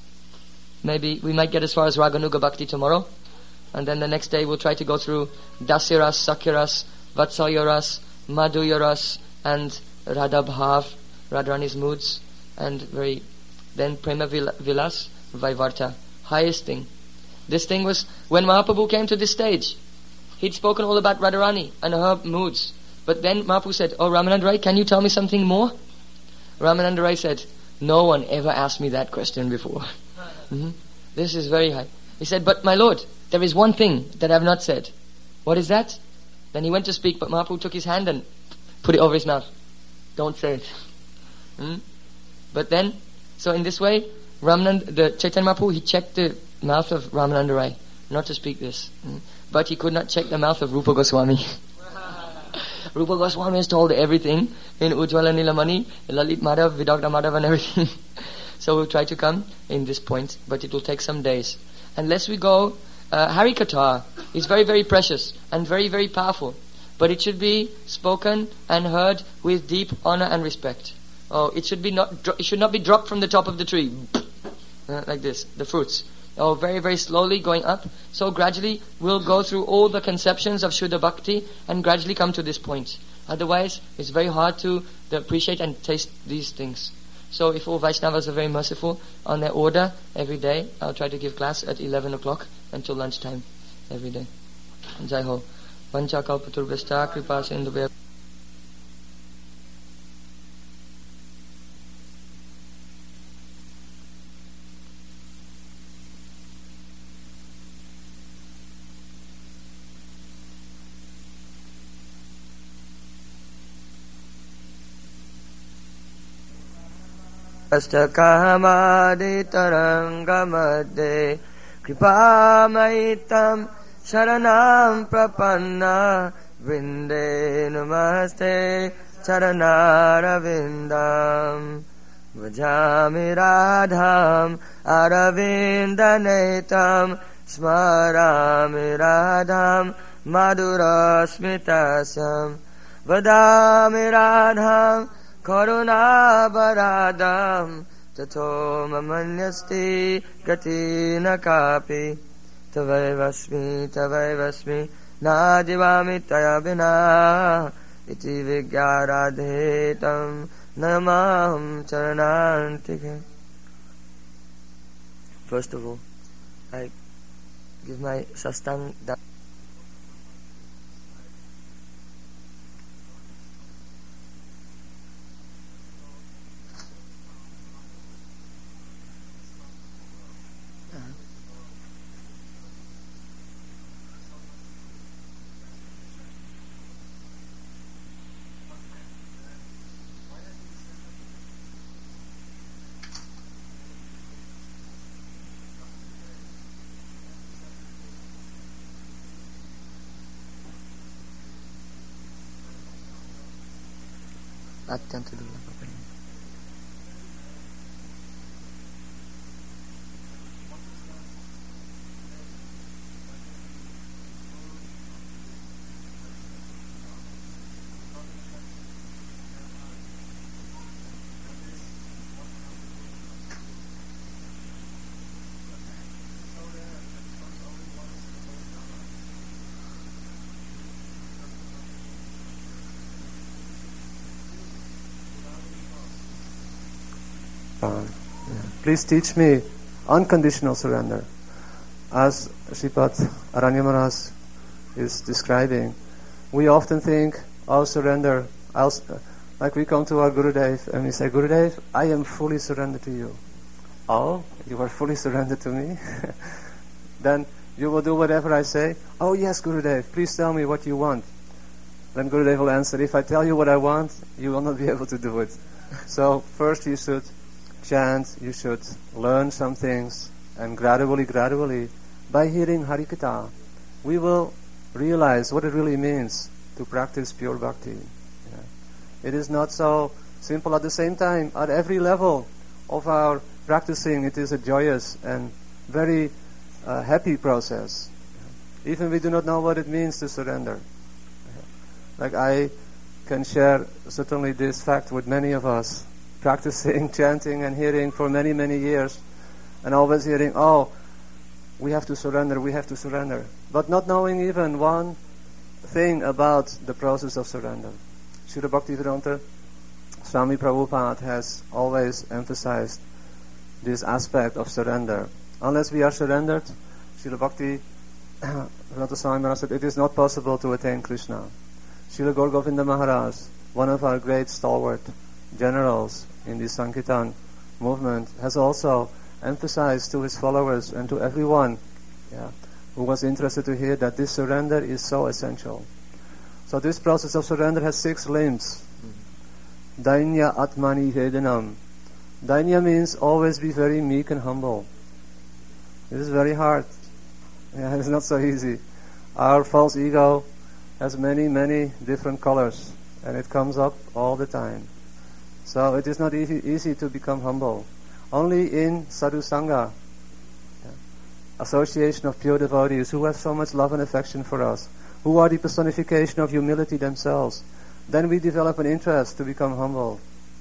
maybe we might get as far as Raganuga Bhakti tomorrow. And then the next day we'll try to go through Dasiras, Sakyaras, Vatsalyaras, Madhuyaras, and Radha Bhav, Radharani's moods, and very, then Prema Vilas, Vaivarta, highest thing. This thing was, when Mahaprabhu came to this stage, he'd spoken all about Radharani and her moods. But then Mahaprabhu said, oh, Ramananda Rai, can you tell me something more? Ramananda Rai said, no one ever asked me that question before. mm-hmm. This is very high. He said, but my Lord, there is one thing that I have not said. What is that? Then he went to speak, but Mahaprabhu took his hand and put it over his mouth. Don't say it. Mm? But then, so in this way, Ramananda, the Chaitanya Mahaprabhu, he checked the mouth of Ramananda Rai, not to speak this. Mm? But he could not check the mouth of Rupa Goswami. Rupa Goswami has told everything in Ujjwala Nilamani, Lalit Madhav, Vidagdha Madhav and everything. So we'll try to come in this point, but it will take some days. Unless we go, uh, Harikatha is very, very precious and very, very powerful. But it should be spoken and heard with deep honor and respect. Oh, it should be not, dro- it should not be dropped from the top of the tree. Uh, like this, the fruits. Oh, very, very slowly going up. So gradually we'll go through all the conceptions of Shuddha Bhakti and gradually come to this point. Otherwise, it's very hard to, to appreciate and taste these things. So if all Vaishnavas are very merciful on their order every day, I'll try to give class at eleven o'clock until lunchtime every day. Jai Ho. Vancha kalpaturvishta kripa sindhubhya. Astakahamaaditaranga Kripamaitam Sharanam Prapanna Vinde Namaste Charanaravidam Vajami Radham Aravindanetam Smarami Radham Madhurasmitasam Vadami Radham Karuna Baradam Tato Mamanyasti Gati Nakapi Tavai Vasmi Tavai Vasmi Nadivami Tayabina Iti Vigyaradhetam Namaham Charanantike. First of all, I give my sastang down. अत्यंत दुर्लभ है। Please teach me unconditional surrender. As Sripad Aranya Maharaj is describing, we often think, oh, surrender. I'll, like we come to our Gurudev and we say, Gurudev, I am fully surrendered to you. Oh, you are fully surrendered to me? Then you will do whatever I say? Oh, yes, Gurudev, please tell me what you want. Then Gurudev will answer, if I tell you what I want, you will not be able to do it. So first you should chant, you should learn some things, and gradually, gradually, by hearing Harikatha, we will realize what it really means to practice pure bhakti. Yeah. It is not so simple. At the same time, at every level of our practicing, it is a joyous and very uh, happy process. Yeah. Even we do not know what it means to surrender. Yeah. Like I can share certainly this fact with many of us, practicing, chanting and hearing for many, many years, and always hearing, oh, we have to surrender, we have to surrender, but not knowing even one thing about the process of surrender. Srila Bhaktivedanta Swami Prabhupada has always emphasized this aspect of surrender. Unless we are surrendered, Srila Bhaktivedanta Swami Maharaj said, it is not possible to attain Krishna. Srila Gaur Govinda Maharaj, one of our great stalwart generals in the Sankirtan movement, has also emphasized to his followers and to everyone yeah, who was interested to hear that this surrender is so essential. So this process of surrender has six limbs. Dainya Atmani Vedanam. Dainya means always be very meek and humble. This is very hard. Yeah, it's not so easy. Our false ego has many, many different colors, and it comes up all the time. So it is not easy, easy to become humble. Only in sadhu sangha, yeah, association of pure devotees who have so much love and affection for us, who are the personification of humility themselves, then we develop an interest to become humble.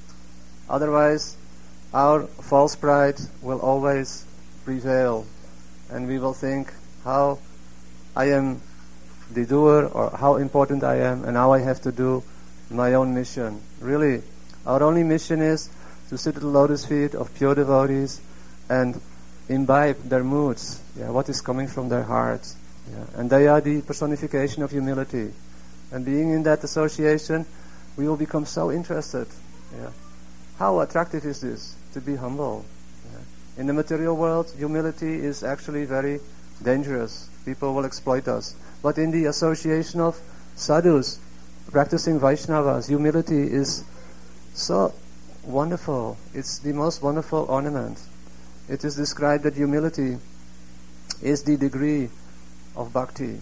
Otherwise, our false pride will always prevail, and we will think how I am the doer, or how important I am, and now I have to do my own mission. Really, our only mission is to sit at the lotus feet of pure devotees and imbibe their moods, yeah, what is coming from their hearts. Yeah. And they are the personification of humility. And being in that association, we will become so interested. Yeah. How attractive is this, to be humble? Yeah. In the material world, humility is actually very dangerous. People will exploit us. But in the association of sadhus, practicing Vaishnavas, humility is so wonderful. It's the most wonderful ornament. It is described that humility is the degree of bhakti.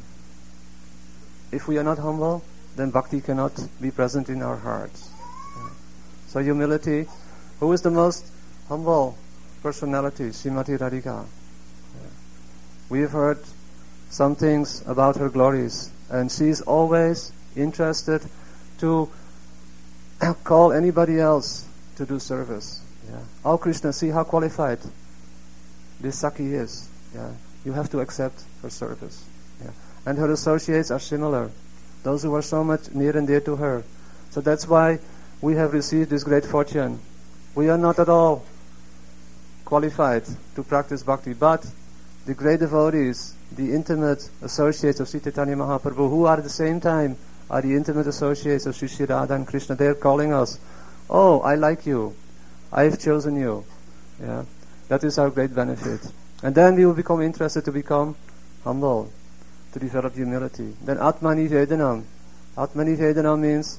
If we are not humble, then bhakti cannot be present in our hearts. Yeah. So humility, who is the most humble personality? Srimati Radhika. Yeah. We have heard some things about her glories, and she is always interested to call anybody else to do service. Yeah. Oh Krishna, see how qualified this Saki is. Yeah. You have to accept her service. Yeah. And her associates are similar. Those who are so much near and dear to her. So that's why we have received this great fortune. We are not at all qualified to practice bhakti, but the great devotees, the intimate associates of Sri Chaitanya Mahaprabhu, who are at the same time are the intimate associates of Sri Sri Radha and Krishna, they are calling us, oh, I like you, I have chosen you. Yeah, that is our great benefit. And then we will become interested to become humble, to develop humility. Then Atmani Vedanam. Atmani Vedanam means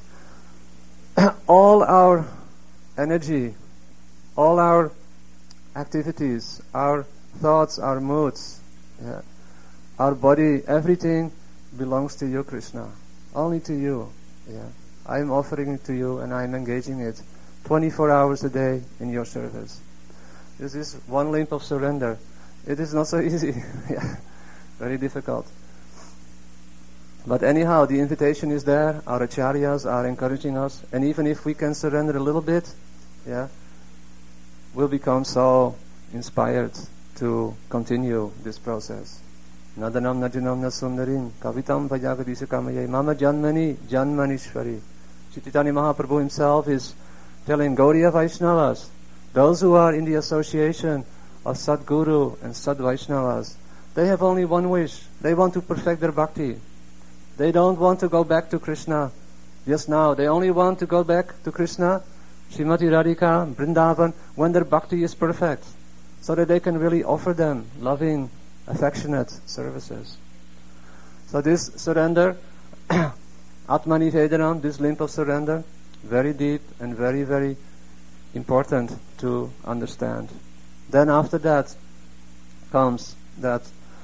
all our energy, all our activities, our thoughts, our moods, yeah, our body, everything belongs to you, Krishna. Only to you. Yeah. I am offering it to you and I am engaging it twenty-four hours a day in your service. This is one limp of surrender. It is not so easy. Yeah, very difficult. But anyhow, the invitation is there. Our acharyas are encouraging us. And even if we can surrender a little bit, yeah, we'll become so inspired to continue this process. Nadanam najanam nasundarim kavitam vajagadisa kamayai mama janmani janmanishvari. Chaitanya Mahaprabhu himself is telling Gaudiya Vaishnavas, those who are in the association of Sadguru and Sad Vaishnavas, they have only one wish. They want to perfect their bhakti. They don't want to go back to Krishna just now. They only want to go back to Krishna, Srimati Radhika, Vrindavan, when their bhakti is perfect, so that they can really offer them loving, affectionate services. So this surrender, Atmani Vedanam, this limp of surrender, very deep and very, very important to understand. Then after that comes that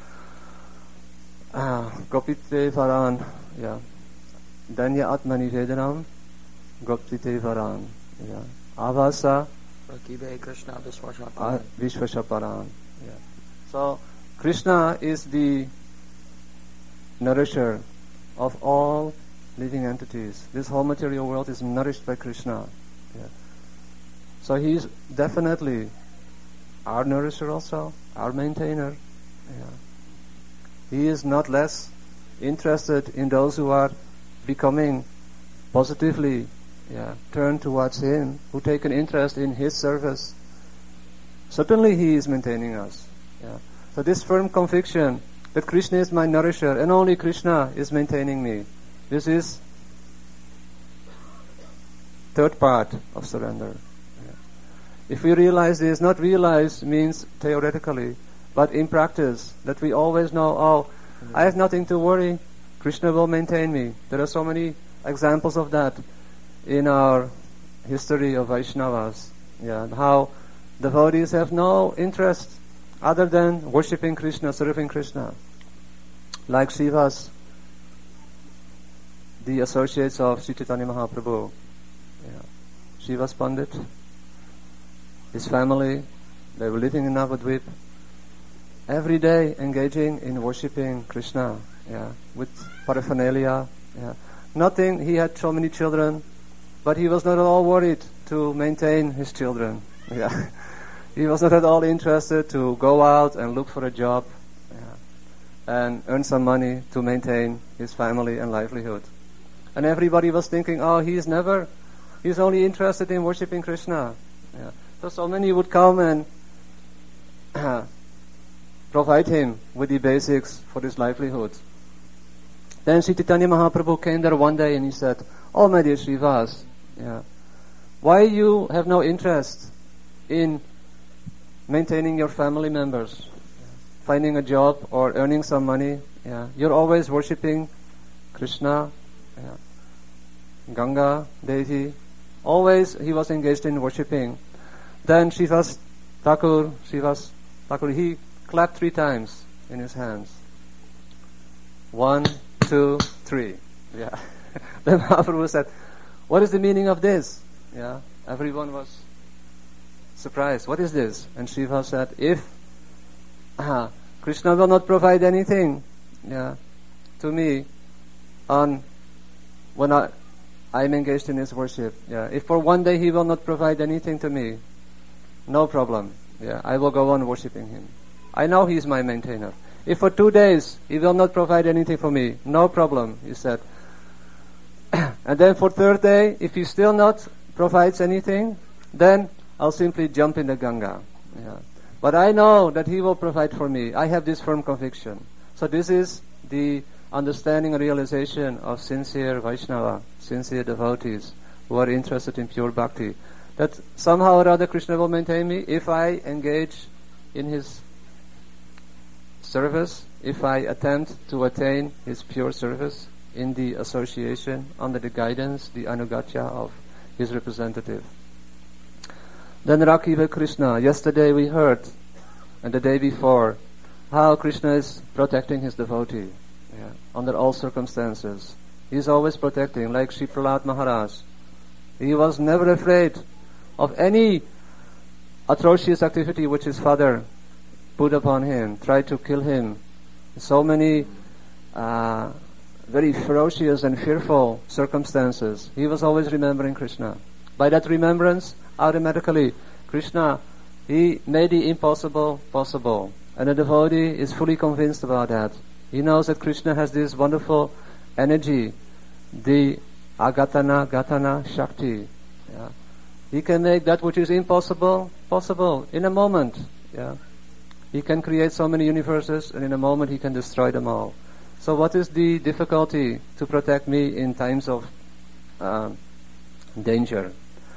uh, Gopite Varan, yeah. Danya Atmani Vedanam, Gopite Varan, yeah. Avasa, Rakibe Krishna uh, Vishwashaparan. Vishwashaparan, yeah. So Krishna is the nourisher of all living entities. This whole material world is nourished by Krishna. Yeah. So he is definitely our nourisher also, our maintainer. Yeah. He is not less interested in those who are becoming positively yeah, turned towards him, who take an interest in his service. Certainly he is maintaining us. Yeah. So this firm conviction that Krishna is my nourisher and only Krishna is maintaining me, this is third part of surrender. Yeah. If we realize this, not realize means theoretically, but in practice, that we always know, oh, mm-hmm. I have nothing to worry, Krishna will maintain me. There are so many examples of that in our history of Vaishnavas. Yeah, how devotees have no interest other than worshipping Krishna, serving Krishna. Like Sivas, the associates of Sri Chaitanya Mahaprabhu. Yeah. Sivas Pandit, his family, they were living in Navadvip, every day engaging in worshipping Krishna, yeah, with paraphernalia. Yeah. Nothing, he had so many children, but he was not at all worried to maintain his children. Yeah. He was not at all interested to go out and look for a job, yeah, and earn some money to maintain his family and livelihood. And everybody was thinking, oh, he is never, he's only interested in worshipping Krishna. Yeah. So, so many would come and uh, provide him with the basics for his livelihood. Then Sri Chaitanya Mahaprabhu came there one day and he said, oh, my dear Srivas, yeah, why you have no interest in maintaining your family members, finding a job or earning some money? Yeah, you're always worshipping Krishna, yeah, Ganga, Devi. Always he was engaged in worshipping. Then Srivas Thakur, Srivas Thakur, he clapped three times in his hands. One, two, three. Yeah. Then Mahaprabhu said, what is the meaning of this? Yeah. Everyone was surprised. What is this? And Shiva said, if uh, Krishna will not provide anything, yeah, to me on when I I am engaged in his worship, yeah, if for one day he will not provide anything to me, no problem. Yeah, I will go on worshipping him. I know he is my maintainer. If for two days he will not provide anything for me, no problem, he said. And then for third day, if he still not provides anything, then I'll simply jump in the Ganga. Yeah. But I know that he will provide for me. I have this firm conviction. So this is the understanding and realization of sincere Vaishnava, sincere devotees who are interested in pure bhakti. That somehow or other Krishna will maintain me if I engage in his service, if I attempt to attain his pure service in the association, under the guidance, the anugatya of his representative. Then Rakiva Krishna, yesterday we heard, and the day before, how Krishna is protecting his devotee, yeah, under all circumstances. He's always protecting, like Shri Prahlad Maharaj. He was never afraid of any atrocious activity which his father put upon him, tried to kill him. So many uh, very ferocious and fearful circumstances. He was always remembering Krishna. By that remembrance, automatically, Krishna, he made the impossible possible. And the devotee is fully convinced about that. He knows that Krishna has this wonderful energy, the agatana, gatana, shakti. Yeah. He can make that which is impossible, possible, in a moment. Yeah. He can create so many universes, and in a moment he can destroy them all. So what is the difficulty to protect me in times of uh, danger?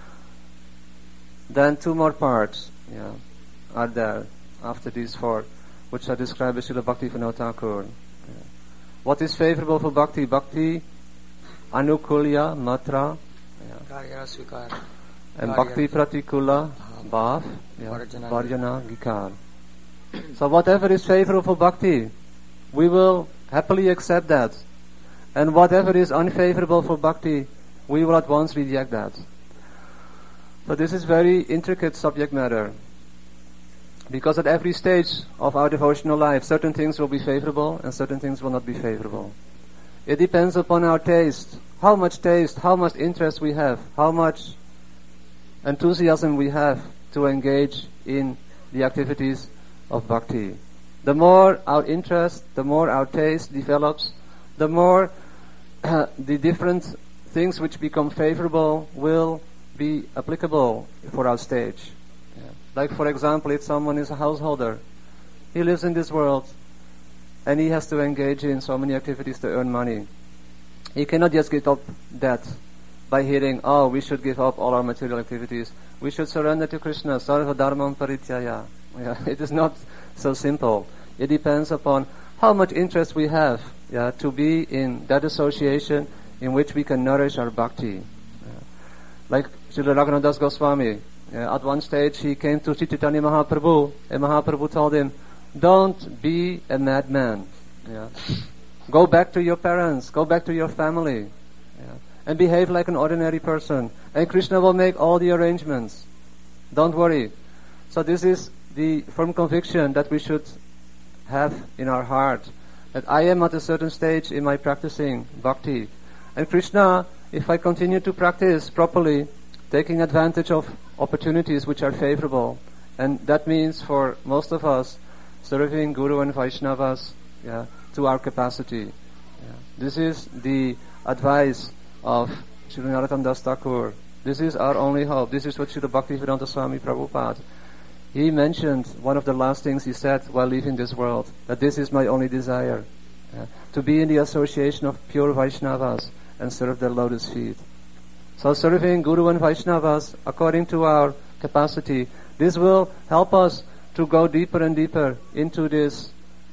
Then two more parts yeah, are there after these four, which are described by Srila Bhaktivinoda Thakur. Yeah. What is favorable for bhakti? Bhakti, anukulya, matra, yeah. and bhakti pratikula, bhav, yeah. varjana, gikar. So whatever is favorable for bhakti, we will happily accept that. And whatever is unfavorable for bhakti, we will at once reject that. So this is very intricate subject matter. Because at every stage of our devotional life, certain things will be favorable and certain things will not be favorable. It depends upon our taste. How much taste, how much interest we have, how much enthusiasm we have to engage in the activities of bhakti. The more our interest, the more our taste develops, the more uh, the different things which become favorable will be applicable for our stage. Yeah. Like for example, if someone is a householder, he lives in this world and he has to engage in so many activities to earn money. He cannot just give up that by hearing, oh, we should give up all our material activities. We should surrender to Krishna, sarva dharmam parityaya. Yeah, it is not so simple. It depends upon how much interest we have yeah, to be in that association in which we can nourish our bhakti. Yeah. Like Srila Raghunath Das Goswami, yeah, at one stage he came to Sri Chaitanya Mahaprabhu, and Mahaprabhu told him, don't be a madman. Yeah. Go back to your parents, go back to your family, yeah, and behave like an ordinary person. And Krishna will make all the arrangements. Don't worry. So this is the firm conviction that we should have in our heart, that I am at a certain stage in my practicing bhakti. And Krishna, if I continue to practice properly, taking advantage of opportunities which are favorable, and that means for most of us, serving Guru and Vaishnavas yeah, to our capacity. Yeah. This is the advice of Srila Narottam Das Thakur. This is our only hope. This is what Srila Bhaktivedanta Swami Prabhupada, he mentioned, one of the last things he said while leaving this world, that this is my only desire, yeah, to be in the association of pure Vaishnavas and serve their lotus feet. So serving Guru and Vaishnavas according to our capacity, this will help us to go deeper and deeper into this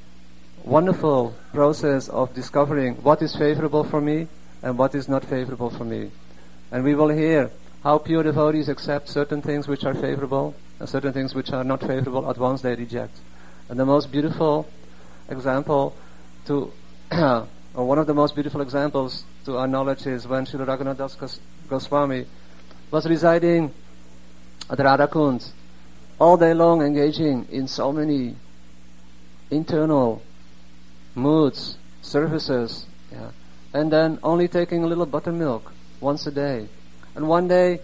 wonderful process of discovering what is favorable for me and what is not favorable for me. And we will hear how pure devotees accept certain things which are favorable and certain things which are not favorable, at once they reject. And the most beautiful example to, or one of the most beautiful examples to our knowledge is when Srila Raghunath Das Goswami was residing at Radhakund, all day long engaging in so many internal moods, services, yeah, and then only taking a little buttermilk once a day. And one day,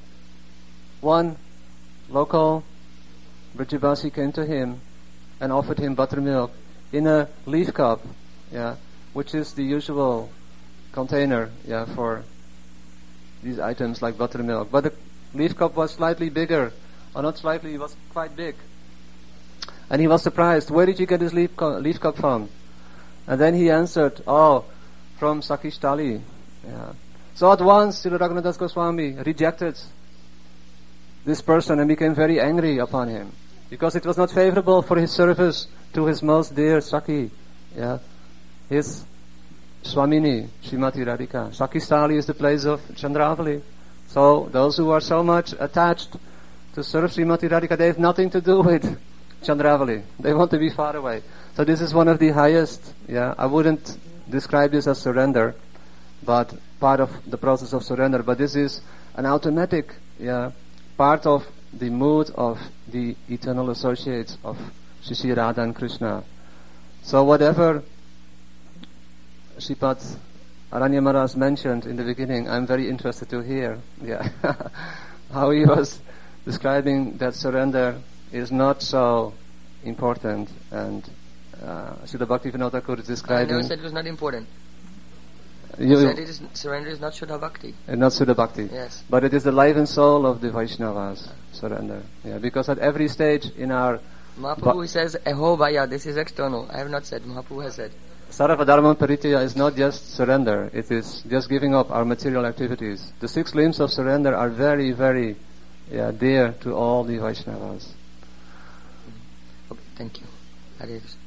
one local Brajavasi came to him and offered him buttermilk in a leaf cup, yeah, which is the usual container, yeah, for these items like buttermilk. But the leaf cup was slightly bigger, or not slightly, it was quite big. And he was surprised, where did you get this leaf, cu- leaf cup from? And then he answered, oh, from Sakishtali. Yeah. So at once, Srila Raghunath Das Goswami rejected this person and became very angry upon him, because it was not favorable for his service to his most dear Saki, yeah, his Swamini, Srimati Radhika. Sakistali is the place of Chandravali. So those who are so much attached to serve Srimati Radhika, they have nothing to do with Chandravali. They want to be far away. So this is one of the highest, yeah, I wouldn't describe this as surrender, but part of the process of surrender. But this is an automatic, yeah, part of the mood of the eternal associates of Shri Radha and Krishna. So whatever Sripad Aranya Maharaj mentioned in the beginning, I'm very interested to hear. Yeah, how he was describing that surrender is not so important, and uh, Srila Bhaktivinoda Thakur is describing. I never said it was not important. You, I said it is, surrender is not Shuddha Bhakti. And not Shuddha Bhakti. Yes. But it is the life and soul of the Vaishnavas, surrender. Yeah, because at every stage in our... Mahaprabhu ba- says, Eho Bhaya, this is external. I have not said, Mahaprabhu has said. Sarva Dharma Paritya is not just surrender, it is just giving up our material activities. The six limbs of surrender are very, very yeah, dear to all the Vaishnavas. Okay, thank you. Hare Krishna.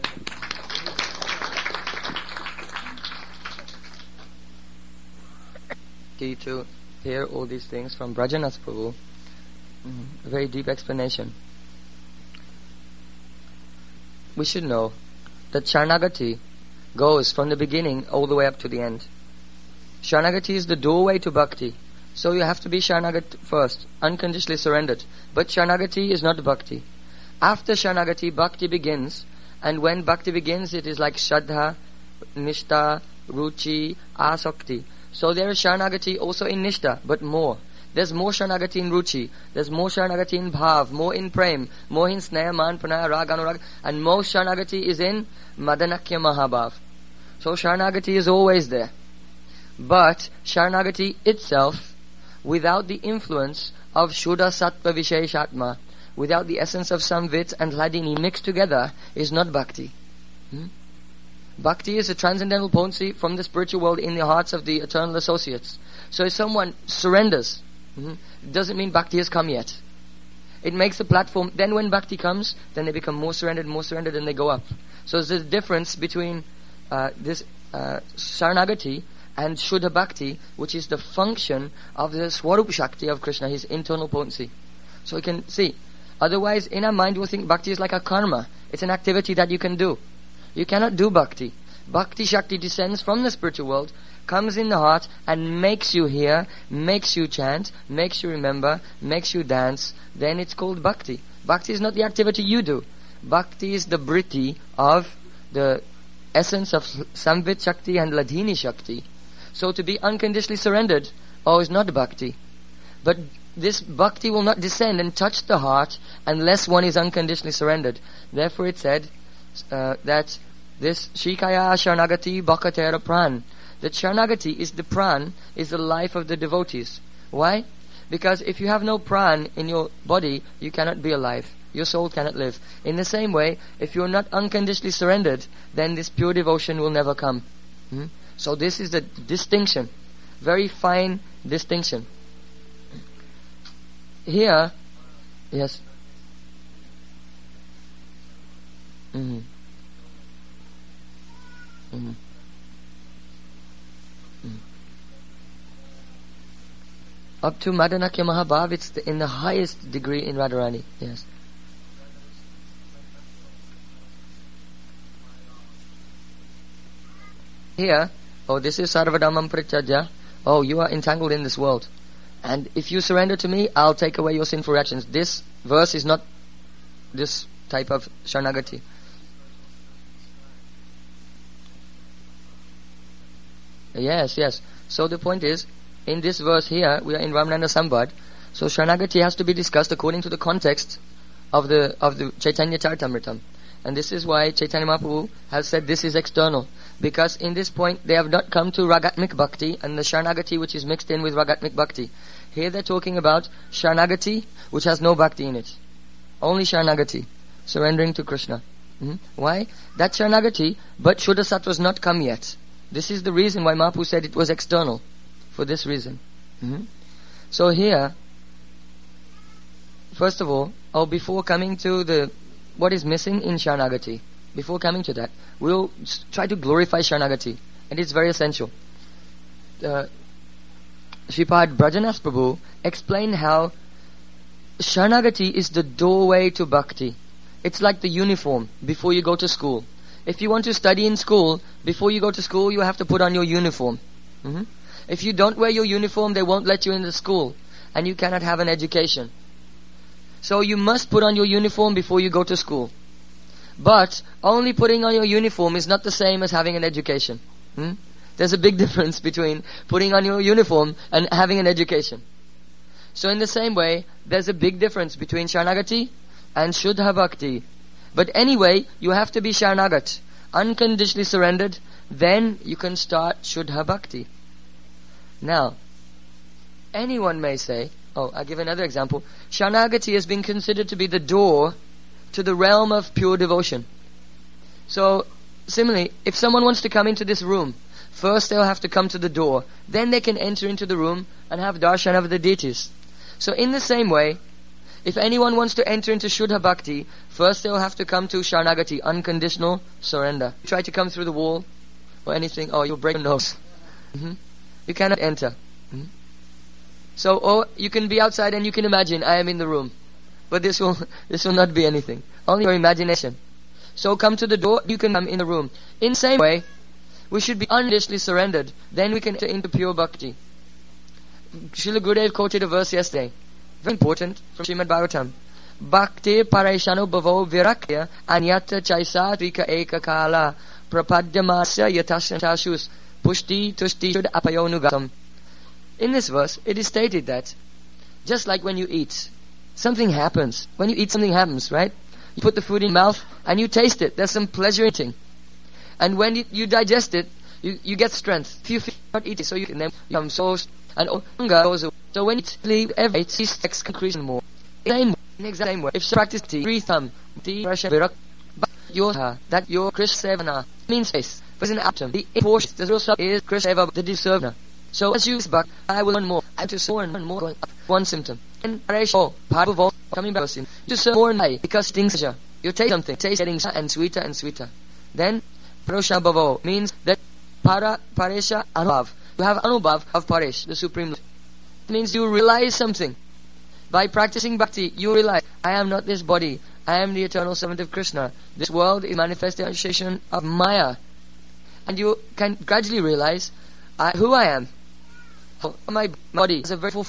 To hear all these things from Brajanath Prabhu, mm-hmm. a very deep explanation. We should know that Sharanagati goes from the beginning all the way up to the end. Sharanagati is the doorway to Bhakti. So you have to be Sharanagati first, unconditionally surrendered. But Sharanagati is not Bhakti. After Sharanagati, Bhakti begins, and when Bhakti begins, it is like Shraddha, Nishta, Ruchi, Asakti. So there is Sharanagati also in Nishta, but more. There's more Sharanagati in Ruchi, there's more Sharanagati in Bhav, more in Prem, more in Sneha, Man, Pranaya, Rag, Anurag, and most Sharanagati is in Madanakya Mahabhav. So Sharanagati is always there. But Sharanagati itself, without the influence of Shuddha Sattva Visheshatma, without the essence of Samvit and Hladini mixed together, is not Bhakti. Hmm? Bhakti is a transcendental potency from the spiritual world in the hearts of the eternal associates. So if someone surrenders, mm-hmm, it doesn't mean Bhakti has come yet. It makes a platform. Then when Bhakti comes, then they become more surrendered, more surrendered, and they go up. So there's a difference between uh, this uh, Sharanagati and Shuddha Bhakti, which is the function of the Swarup Shakti of Krishna, his internal potency. So you can see. Otherwise, in our mind, we'll think Bhakti is like a karma. It's an activity that you can do. You cannot do Bhakti. Bhakti Shakti descends from the spiritual world, comes in the heart, and makes you hear, makes you chant, makes you remember, makes you dance. Then it's called Bhakti. Bhakti is not the activity you do. Bhakti is the britti of the essence of Samvit Shakti and Ladhini Shakti. So to be unconditionally surrendered, oh, is not Bhakti. But this Bhakti will not descend and touch the heart unless one is unconditionally surrendered. Therefore it said uh, that this Shikaya Sharanagati Bhakatera Pran, that Sharanagati is the pran, is the life of the devotees. Why? Because if you have no pran in your body, you cannot be alive. Your soul cannot live. In the same way, if you are not unconditionally surrendered, then this pure devotion will never come. Hmm? So this is the distinction. Very fine distinction. Here, yes. Mm-hmm. Mm-hmm. Mm-hmm. Up to Madanakya Mahabhav, it's the, in the highest degree in Radharani. Yes. Here, oh, this is Sarvadhamam Prityaja. Oh, you are entangled in this world. And if you surrender to me, I'll take away your sinful actions. This verse is not this type of Sharanagati. Yes, yes. So the point is, in this verse here, we are in Ramananda Sambad. So Sharanagati has to be discussed according to the context of the of the Chaitanya Charitamritam. And this is why Chaitanya Mahaprabhu has said this is external. Because in this point, they have not come to Ragatmik Bhakti and the Sharanagati which is mixed in with Ragatmik Bhakti. Here they're talking about Sharanagati which has no Bhakti in it. Only Sharanagati, surrendering to Krishna. Hmm? Why? That Sharanagati, but Shuddha Sattva has not come yet. This is the reason why Mahaprabhu said it was external. For this reason. Hmm? So here, first of all, or before coming to the what is missing in Sharanagati, before coming to that, we'll try to glorify Sharanagati, and it's very essential. Uh, Sripad Brajanath Prabhu explained how Sharanagati is the doorway to Bhakti. It's like the uniform before you go to school. If you want to study in school, before you go to school, you have to put on your uniform. Mm-hmm. If you don't wear your uniform, they won't let you in the school, and you cannot have an education. So you must put on your uniform before you go to school. But only putting on your uniform is not the same as having an education. Hmm? There's a big difference between putting on your uniform and having an education. So in the same way, there's a big difference between Sharanagati and Shuddha Bhakti. But anyway, you have to be Sharanagat, unconditionally surrendered, then you can start Shuddha Bhakti. Now, anyone may say, oh, I'll give another example. Sharanagati has been considered to be the door to the realm of pure devotion. So, similarly, if someone wants to come into this room, first they'll have to come to the door, then they can enter into the room and have darshan of the deities. So in the same way, if anyone wants to enter into Shuddha Bhakti, first they'll have to come to Sharanagati, unconditional surrender. Try to come through the wall or anything, oh, you'll break your nose. Mm-hmm. You cannot enter. Mm-hmm. So, or you can be outside and you can imagine, I am in the room. But this will this will not be anything. Only your imagination. So come to the door, you can come in the room. In the same way, we should be unconditionally surrendered. Then we can enter into pure bhakti. Srila Gurudev quoted a verse yesterday. Very important, from Srimad Bhagavatam. Bhakti paraishano bhavo virakya anyata chaisa trika eka kala prapadyamasya yatashantashus pushti tushti shud apayonugatam. In this verse, it is stated that just like when you eat, something happens. When you eat, something happens, right? You put the food in your mouth and you taste it. There's some pleasure in eating. And when you, you digest it, you, you get strength. If you feel not eating, so you can then become so and hunger goes away. So when you sleep, every eight, these texts increase more. In the same way, in the exact same way, if you practice tea, three thumb, tea, pressure, virak, your that your Krishna Sevana means face, but in the atom, the portion, the real sub is Krishna Seva, the deservna. So as you use bhakti, I will learn more. I have to soar and more going up. One symptom. And paresh, part of all, coming back to you serve more and I, because things are, you taste something, taste getting and sweeter and sweeter. Then, parosha bhavo means that para, paresha, anubhav. You have anubhav of paresh, the supreme Lord. It means you realize something. By practicing bhakti, you realize, I am not this body. I am the eternal servant of Krishna. This world is manifestation of Maya. And you can gradually realize I, who I am. My body is a very full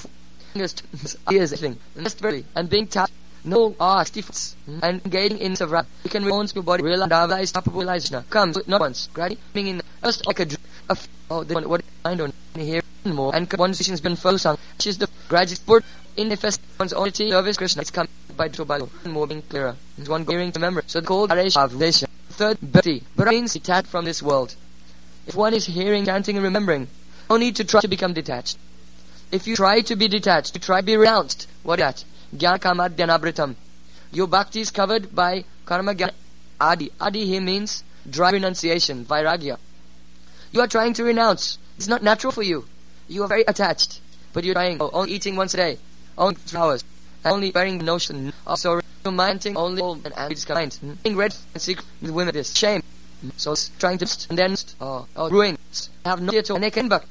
ideas thing. And being touched, no art, and engaging in savra. You can realize your body, realize, realization comes not once, gradually, being in just like a dream. Oh, the one, what I don't hear more, and one decision has been focused on, which is the gradual sport in the fest one's own service Krishna. It's come by the Bible, more being clearer. It's one hearing to remember. So the called Aresha. Third, Bhakti. Bhakti means detached from this world. If one is hearing, chanting, and remembering, no need to try to become detached. If you try to be detached, you try to be renounced, what is that? Jnana kama dhyanabritam. Your bhakti is covered by karma jnana adi. Adi here means dry renunciation, vairagya. You are trying to renounce. It's not natural for you. You are very attached. But you're trying, oh, only eating once a day, only three hours, and only bearing the notion of sorrow, minding only old and angry kind, being red and secret with women, this shame. So trying to and then oh, oh ruin, have no at all, and they can back.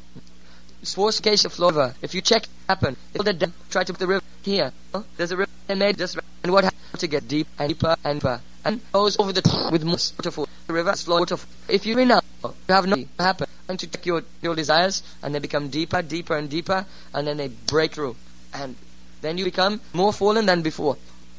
Force case of flow. If you check happen, if the dam try to put the river here, oh, there's a river and made this, and what happens to get deep and deeper and deeper and goes over the top with more waterfall. The river flow waterfall. If you renounce, you have nothing happen, and to check your your desires, and they become deeper, deeper, and deeper, and then they break through, and then you become more fallen than before,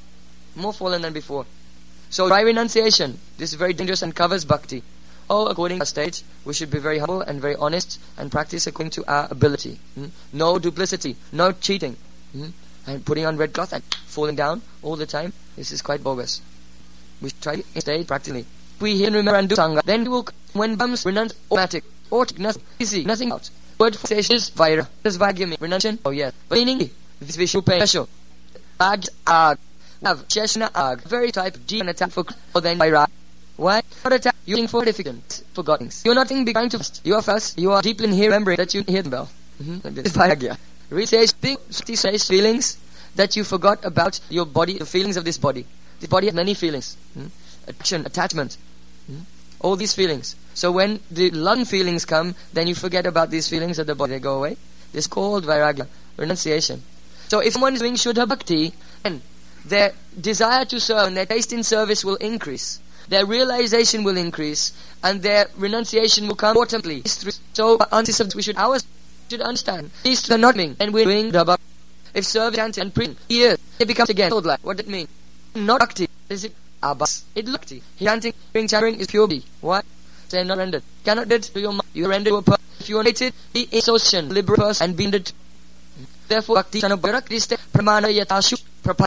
more fallen than before. So by renunciation, this is very dangerous and covers bhakti. Oh, according to our stage, we should be very humble and very honest and practice according to our ability. Hmm? No duplicity, no cheating, hmm? and putting on red cloth and falling down all the time. This is quite bogus. We should try to stay practically. If we hear and remember and do sangha, then we will, when comes renounce, automatic, automatic, nothing, easy, nothing out. Word for station is vaira. Does vaira give me renunciation? Oh yes. But meaning, this is special. Ag, ag. Have Cheshna Ag, very type deep and attack for more than Vairag. Why? Not attack, using fortificant, forgotten. You're not trying to fast. You are fast, you are deeply in here remembering that you hear the bell. Mm-hmm. This is Vairagya. Resays, think, says feelings that you forgot about your body, the feelings of this body. This body has many feelings. Mm-hmm. Attraction, attachment. Mm-hmm. All these feelings. So when the lung feelings come, then you forget about these feelings of the body. They go away. This is called Vairagya, renunciation. So if someone is doing Shuddha Bhakti, then their desire to serve and their taste in service will increase. their realization will increase and their renunciation will come automatically. So, we should ours should understand. These are not meaning, and we're doing the above. If serving, chanting, and praying, years, it becomes again old life. What does it mean? Not bhakti. Is it abas? It bhakti. Chanting, praying, chanting is pure bhakti. What? Say not rendered. Cannot do to your mind. You are rendered to a person. If you are nated, be in association, liberal person, and be rendered. Therefore, bhakti sanubharak diste pramana yatashu prapa.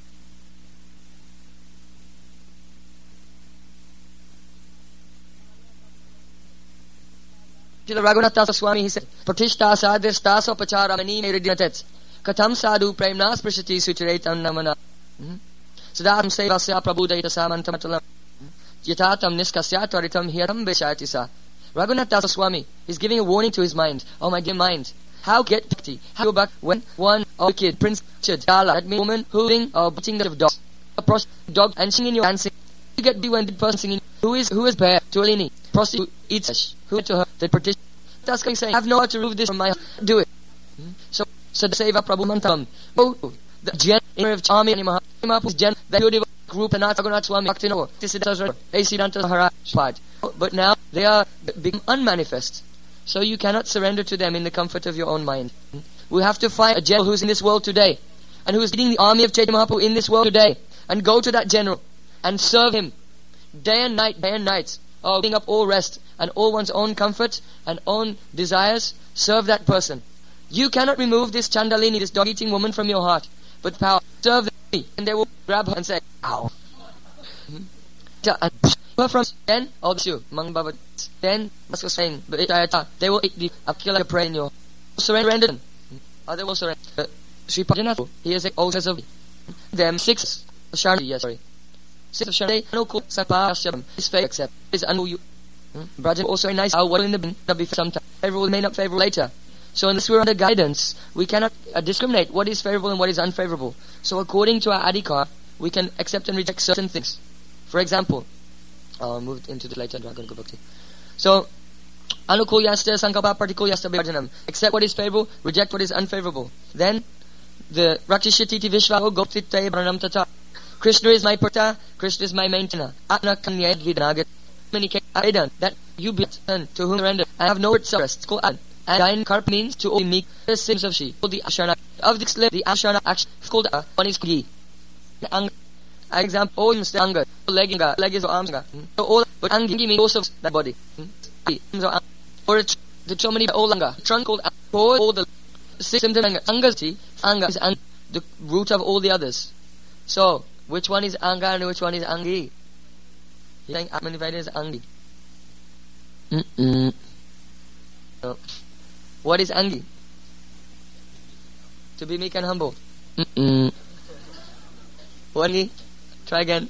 Raghunath Das Swami, he said, Pratishta sadhir stasa pachara mani meridinatet katam sadhu premna sprishati sucharetam namana sadatam sevasya prabhudaita samantamatalam yatatam niskasya tvaritam hiyatam vishayati sa. Raghunath Das Swami is giving a warning to his mind. Oh my dear mind, how get bhakti? How go back when one oh kid, prince, chadala, that means woman hooting or beating the dog, a prostitute dog and singing your dancing. You get be when the person singing. Who is who is bear to Alini? Prostitute eats fish. Who to her? The petition. That's going to say, I have no how to remove this from my heart. Do it. Hmm? So, so the Seva Prabhu Mantam. Oh, the gen of Chami and Mahaprabhu's gen, the Yudiva group, and Raghunath Swami, Bhaktino, this is the Siddhanta Maharaj part. But now they are become unmanifest. So you cannot surrender to them in the comfort of your own mind. Hmm? We have to find a general who's in this world today, and who is leading the army of Chaitanya Mahaprabhu in this world today, and go to that general, and serve him, day and night, day and night. Oh, giving up all rest and all one's own comfort and own desires, serve that person. You cannot remove this Chandalini, this dog-eating woman from your heart, but power. Serve them, and they will grab her and say, ow. Her from then, oh, that's you, Mang Baba. Then, as was saying, they will eat the Akila pray in your surrender them. Oh, they will surrender. Uh, Sri Pajanath, he is also says of them six, Sharni, yes, sorry. Six of Sharni, no cool, Sapa, Shabam, his faith accept, is anu you. Braja also a nice, what in the bin, not be sometime, favorable may not favorable later. So unless we're under guidance, we cannot uh, discriminate what is favorable and what is unfavorable. So according to our adhikar, we can accept and reject certain things. For example, I'll move into the later Dragon Gopakti. So, Anukul yasta sankalpa partikul yasta bhajanam. Accept what is favorable, reject what is unfavorable. Then, the Rakshishati Vishvaho Goptitaye Pranam Tata. Krishna is my prata, Krishna is my maintainer. Atna Kanyad Vidanagat. Many Aidan, that you be to whom surrender, and have no rest. Call Ad. And Dain Karp means to all meek the sins of she. The Ashana of the slip, the Ashana action called A, one is Gi. Ang example, all is anger, leg, leg is arms. So all, but Angi means also that body. Or the Chomani all anger, trunk called all the symptom anger. Angasti, anger is ang- the root of all the others. So, which one is Anga and which one is Angi? He's saying Atmanivaida is Angi. Mm-mm. No. What is Angi? To be meek and humble. Mm-mm. What Angi? Try again.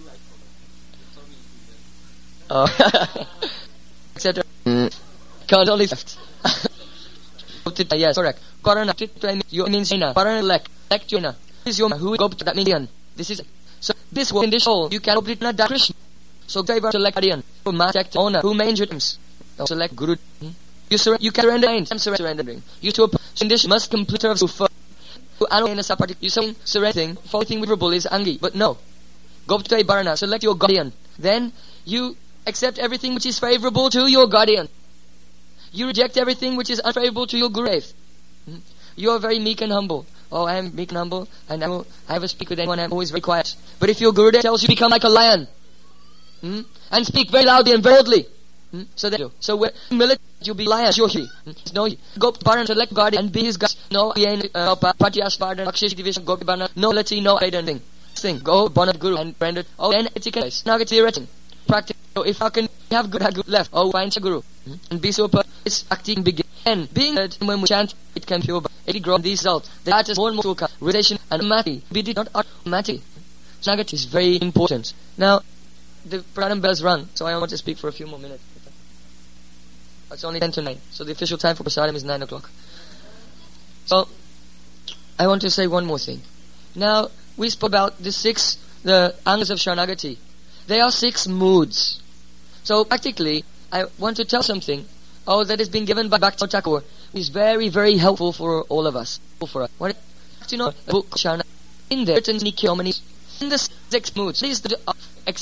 Oh. et cetera. Mm. God only left. Yes, correct. Korana, you means China. Korana lek. Lek China. This is your who go to that million. This is so this one in this hole you can open that Krishna. So they were select Adian. Who master owner who main dreams. Select Guru. Hmm? You surrender you can surrender I'm surrendering. You to a condition must complete of sufa. You saying surrendering, following favorable is Angi, but no. Go to Barana, select your guardian. Then you accept everything which is favorable to your guardian. You reject everything which is unfavorable to your Guru. Hmm? You are very meek and humble. Oh, I am meek and humble, and I will I ever speak with anyone, I'm always very quiet. But if your Guru tells you become like a lion, hmm? and speak very loudly and boldly, hmm? so that you, so when military you'll be lion, you're he. No, go to Baran, select guardian, and be his guard. No, uh, Patias Vardan, Akshish division, go to Baran, no, let's see, no, I don't think. Thing, go, Bonnet Guru, and render. Oh, then it's a case. Now it's the written. Practice. So if I can have good, have good left, oh, find a Guru, hmm? and be super, it's acting begin. And being that when we chant, it can pure, it grow these results. That is more and more relation and mati. Be did not mati. Snagat is very important. Now, the Pranam bells rung, so I want to speak for a few more minutes. It's only ten to nine, so the official time for Prasadam is nine o'clock. So, I want to say one more thing. Now, we spoke about the six, the angas of Sharanagati. They are six moods. So, practically, I want to tell something, oh, that has been given by Bhakti Thakur, which is very, very helpful for all of us. For us. What do you know? The book Sharanagati. In there, written in the six moods. These the uh,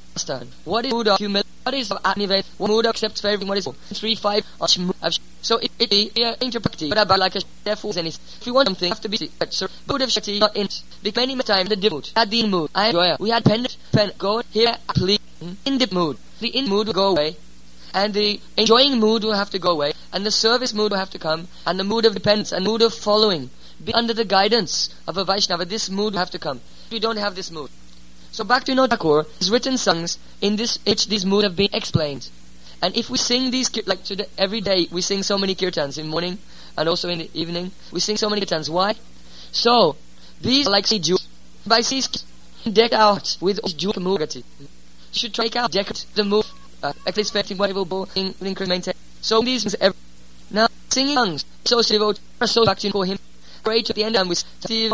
understand. What is mood of humility? What is of Atnived? What mood accepts for everything? What is three five? So it it is interpreti, but about like a therefore any. If you want something, you have to be but sir. Mood of Shakti not in. Because many time the dip mood. At the in mood, I enjoy. We had pen pen go here please in dip mood. The in mood will go away, and the enjoying mood will have to go away, and the service mood will have to come, and the mood of dependence and mood of following, be under the guidance of a Vaishnava. This mood will have to come. We don't have this mood. So Bhaktivinoda Thakur has written songs in this which these moods have been explained. And if we sing these, like today, every day we sing so many kirtans in the morning and also in the evening, we sing so many kirtans. Why? So these are like say jewels. By these deck out with jewel mugati. Should take out decorate the mood, uh, at least fifty whatever will maintain. So these things every now singing songs so devote so Bhakti for him. Pray to the end and we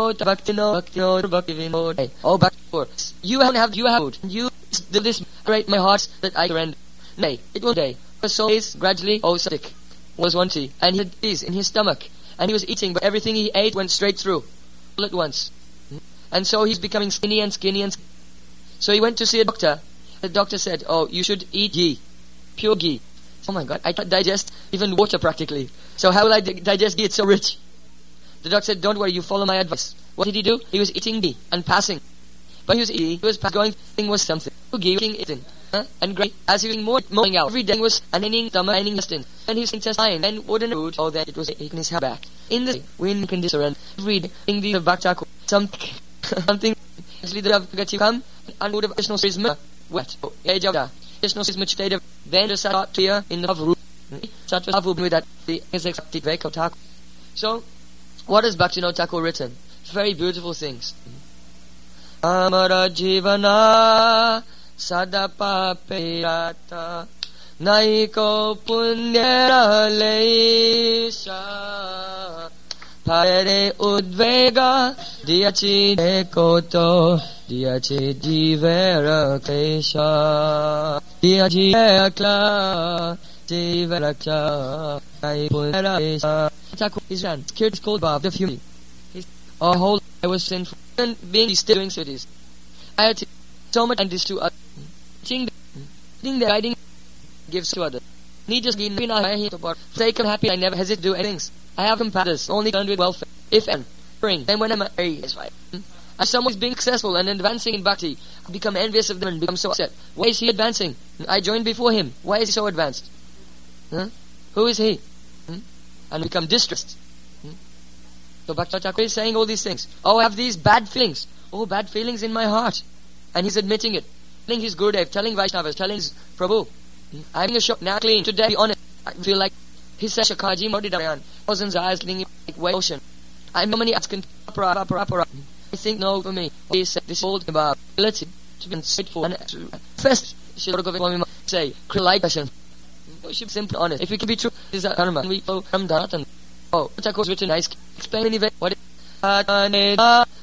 oh back for you have have you have you this great my heart that I surrender. Nay, it was day. The soul is gradually oh sick was one tea, and he had these in his stomach, and he was eating, but everything he ate went straight through all at once, and so he's becoming skinny and skinny and skinny. So he went to see a doctor. The doctor said, "Oh, you should eat ghee, pure ghee." Oh my God, I can't digest even water practically. So how will I di- digest ghee? It's so rich. The doctor said, "Don't worry, you follow my advice." What did he do? He was eating ghee and passing. But he was eating, he was going, thing was something. Ghee eating, eating. Huh? And great, as he was more, mowing out. Every day was an inning, stomach, an inning, intestine. And he was intestine, and ordinary food, oh, then it was taking his hair back. In the wind can discern. Every day, in the Bhakta, some, something, actually the Bhakti come, and would have additional series, wet. Oh, age of that. Additional series, much state of, then the sat here in the root. Sat with that, the exact vek of Thakur. So, what has Bhaktivinoda Thakur written? Very beautiful things. Amara jivana sadapapeyata naiko punyera leisha pare udvega diachi dekoto diachi divera kesha diachi akla divera kla nai punyera leisha. Thakur is ran. Kirtan is called Bhav, the human. A whole I was sinful and being still doing cities. I had to so much and this to others. Teaching the guiding gives to others. Need just gain in I hate about sake of happy I never hesitate to do anything. I have compassion, only done with welfare. If and bring then when I'm very is right. As someone is being successful and advancing in bhakti, I become envious of them and become so upset. Why is he advancing? I joined before him. Why is he so advanced? Huh? Who is he? Hmm? And become distressed. Hmm? So Bhaktivinoda Thakur is saying all these things. Oh, I have these bad feelings. Oh, bad feelings in my heart. And he's admitting it. Telling his Gurudev, telling Vaishnavas, telling his Prabhu. Hmm? I'm having a shock now clean. Today, be honest. I feel like he says Shakaji Modidarayan. Thousands of eyes cleaning like whale ocean. I'm so many asking. I think no for me. He said this old about ability to be straightforward and first say like passion. We should be simple honest. If we can be true, this is a karma. We go from Dharatan. Oh, Thakur's written nice. Explain anyway what it is.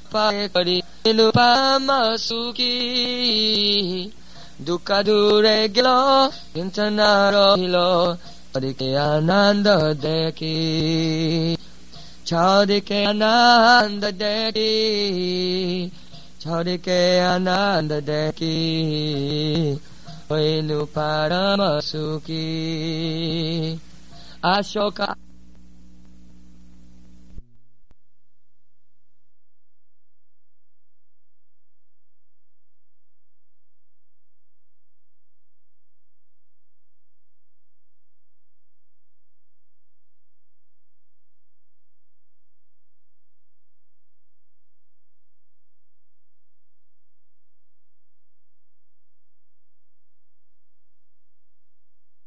Dukkha dure gilo, intanaro hilo, chadike ananda deki, chadike ananda deki, chadike ananda deki. Oinu paramasuki Ashoka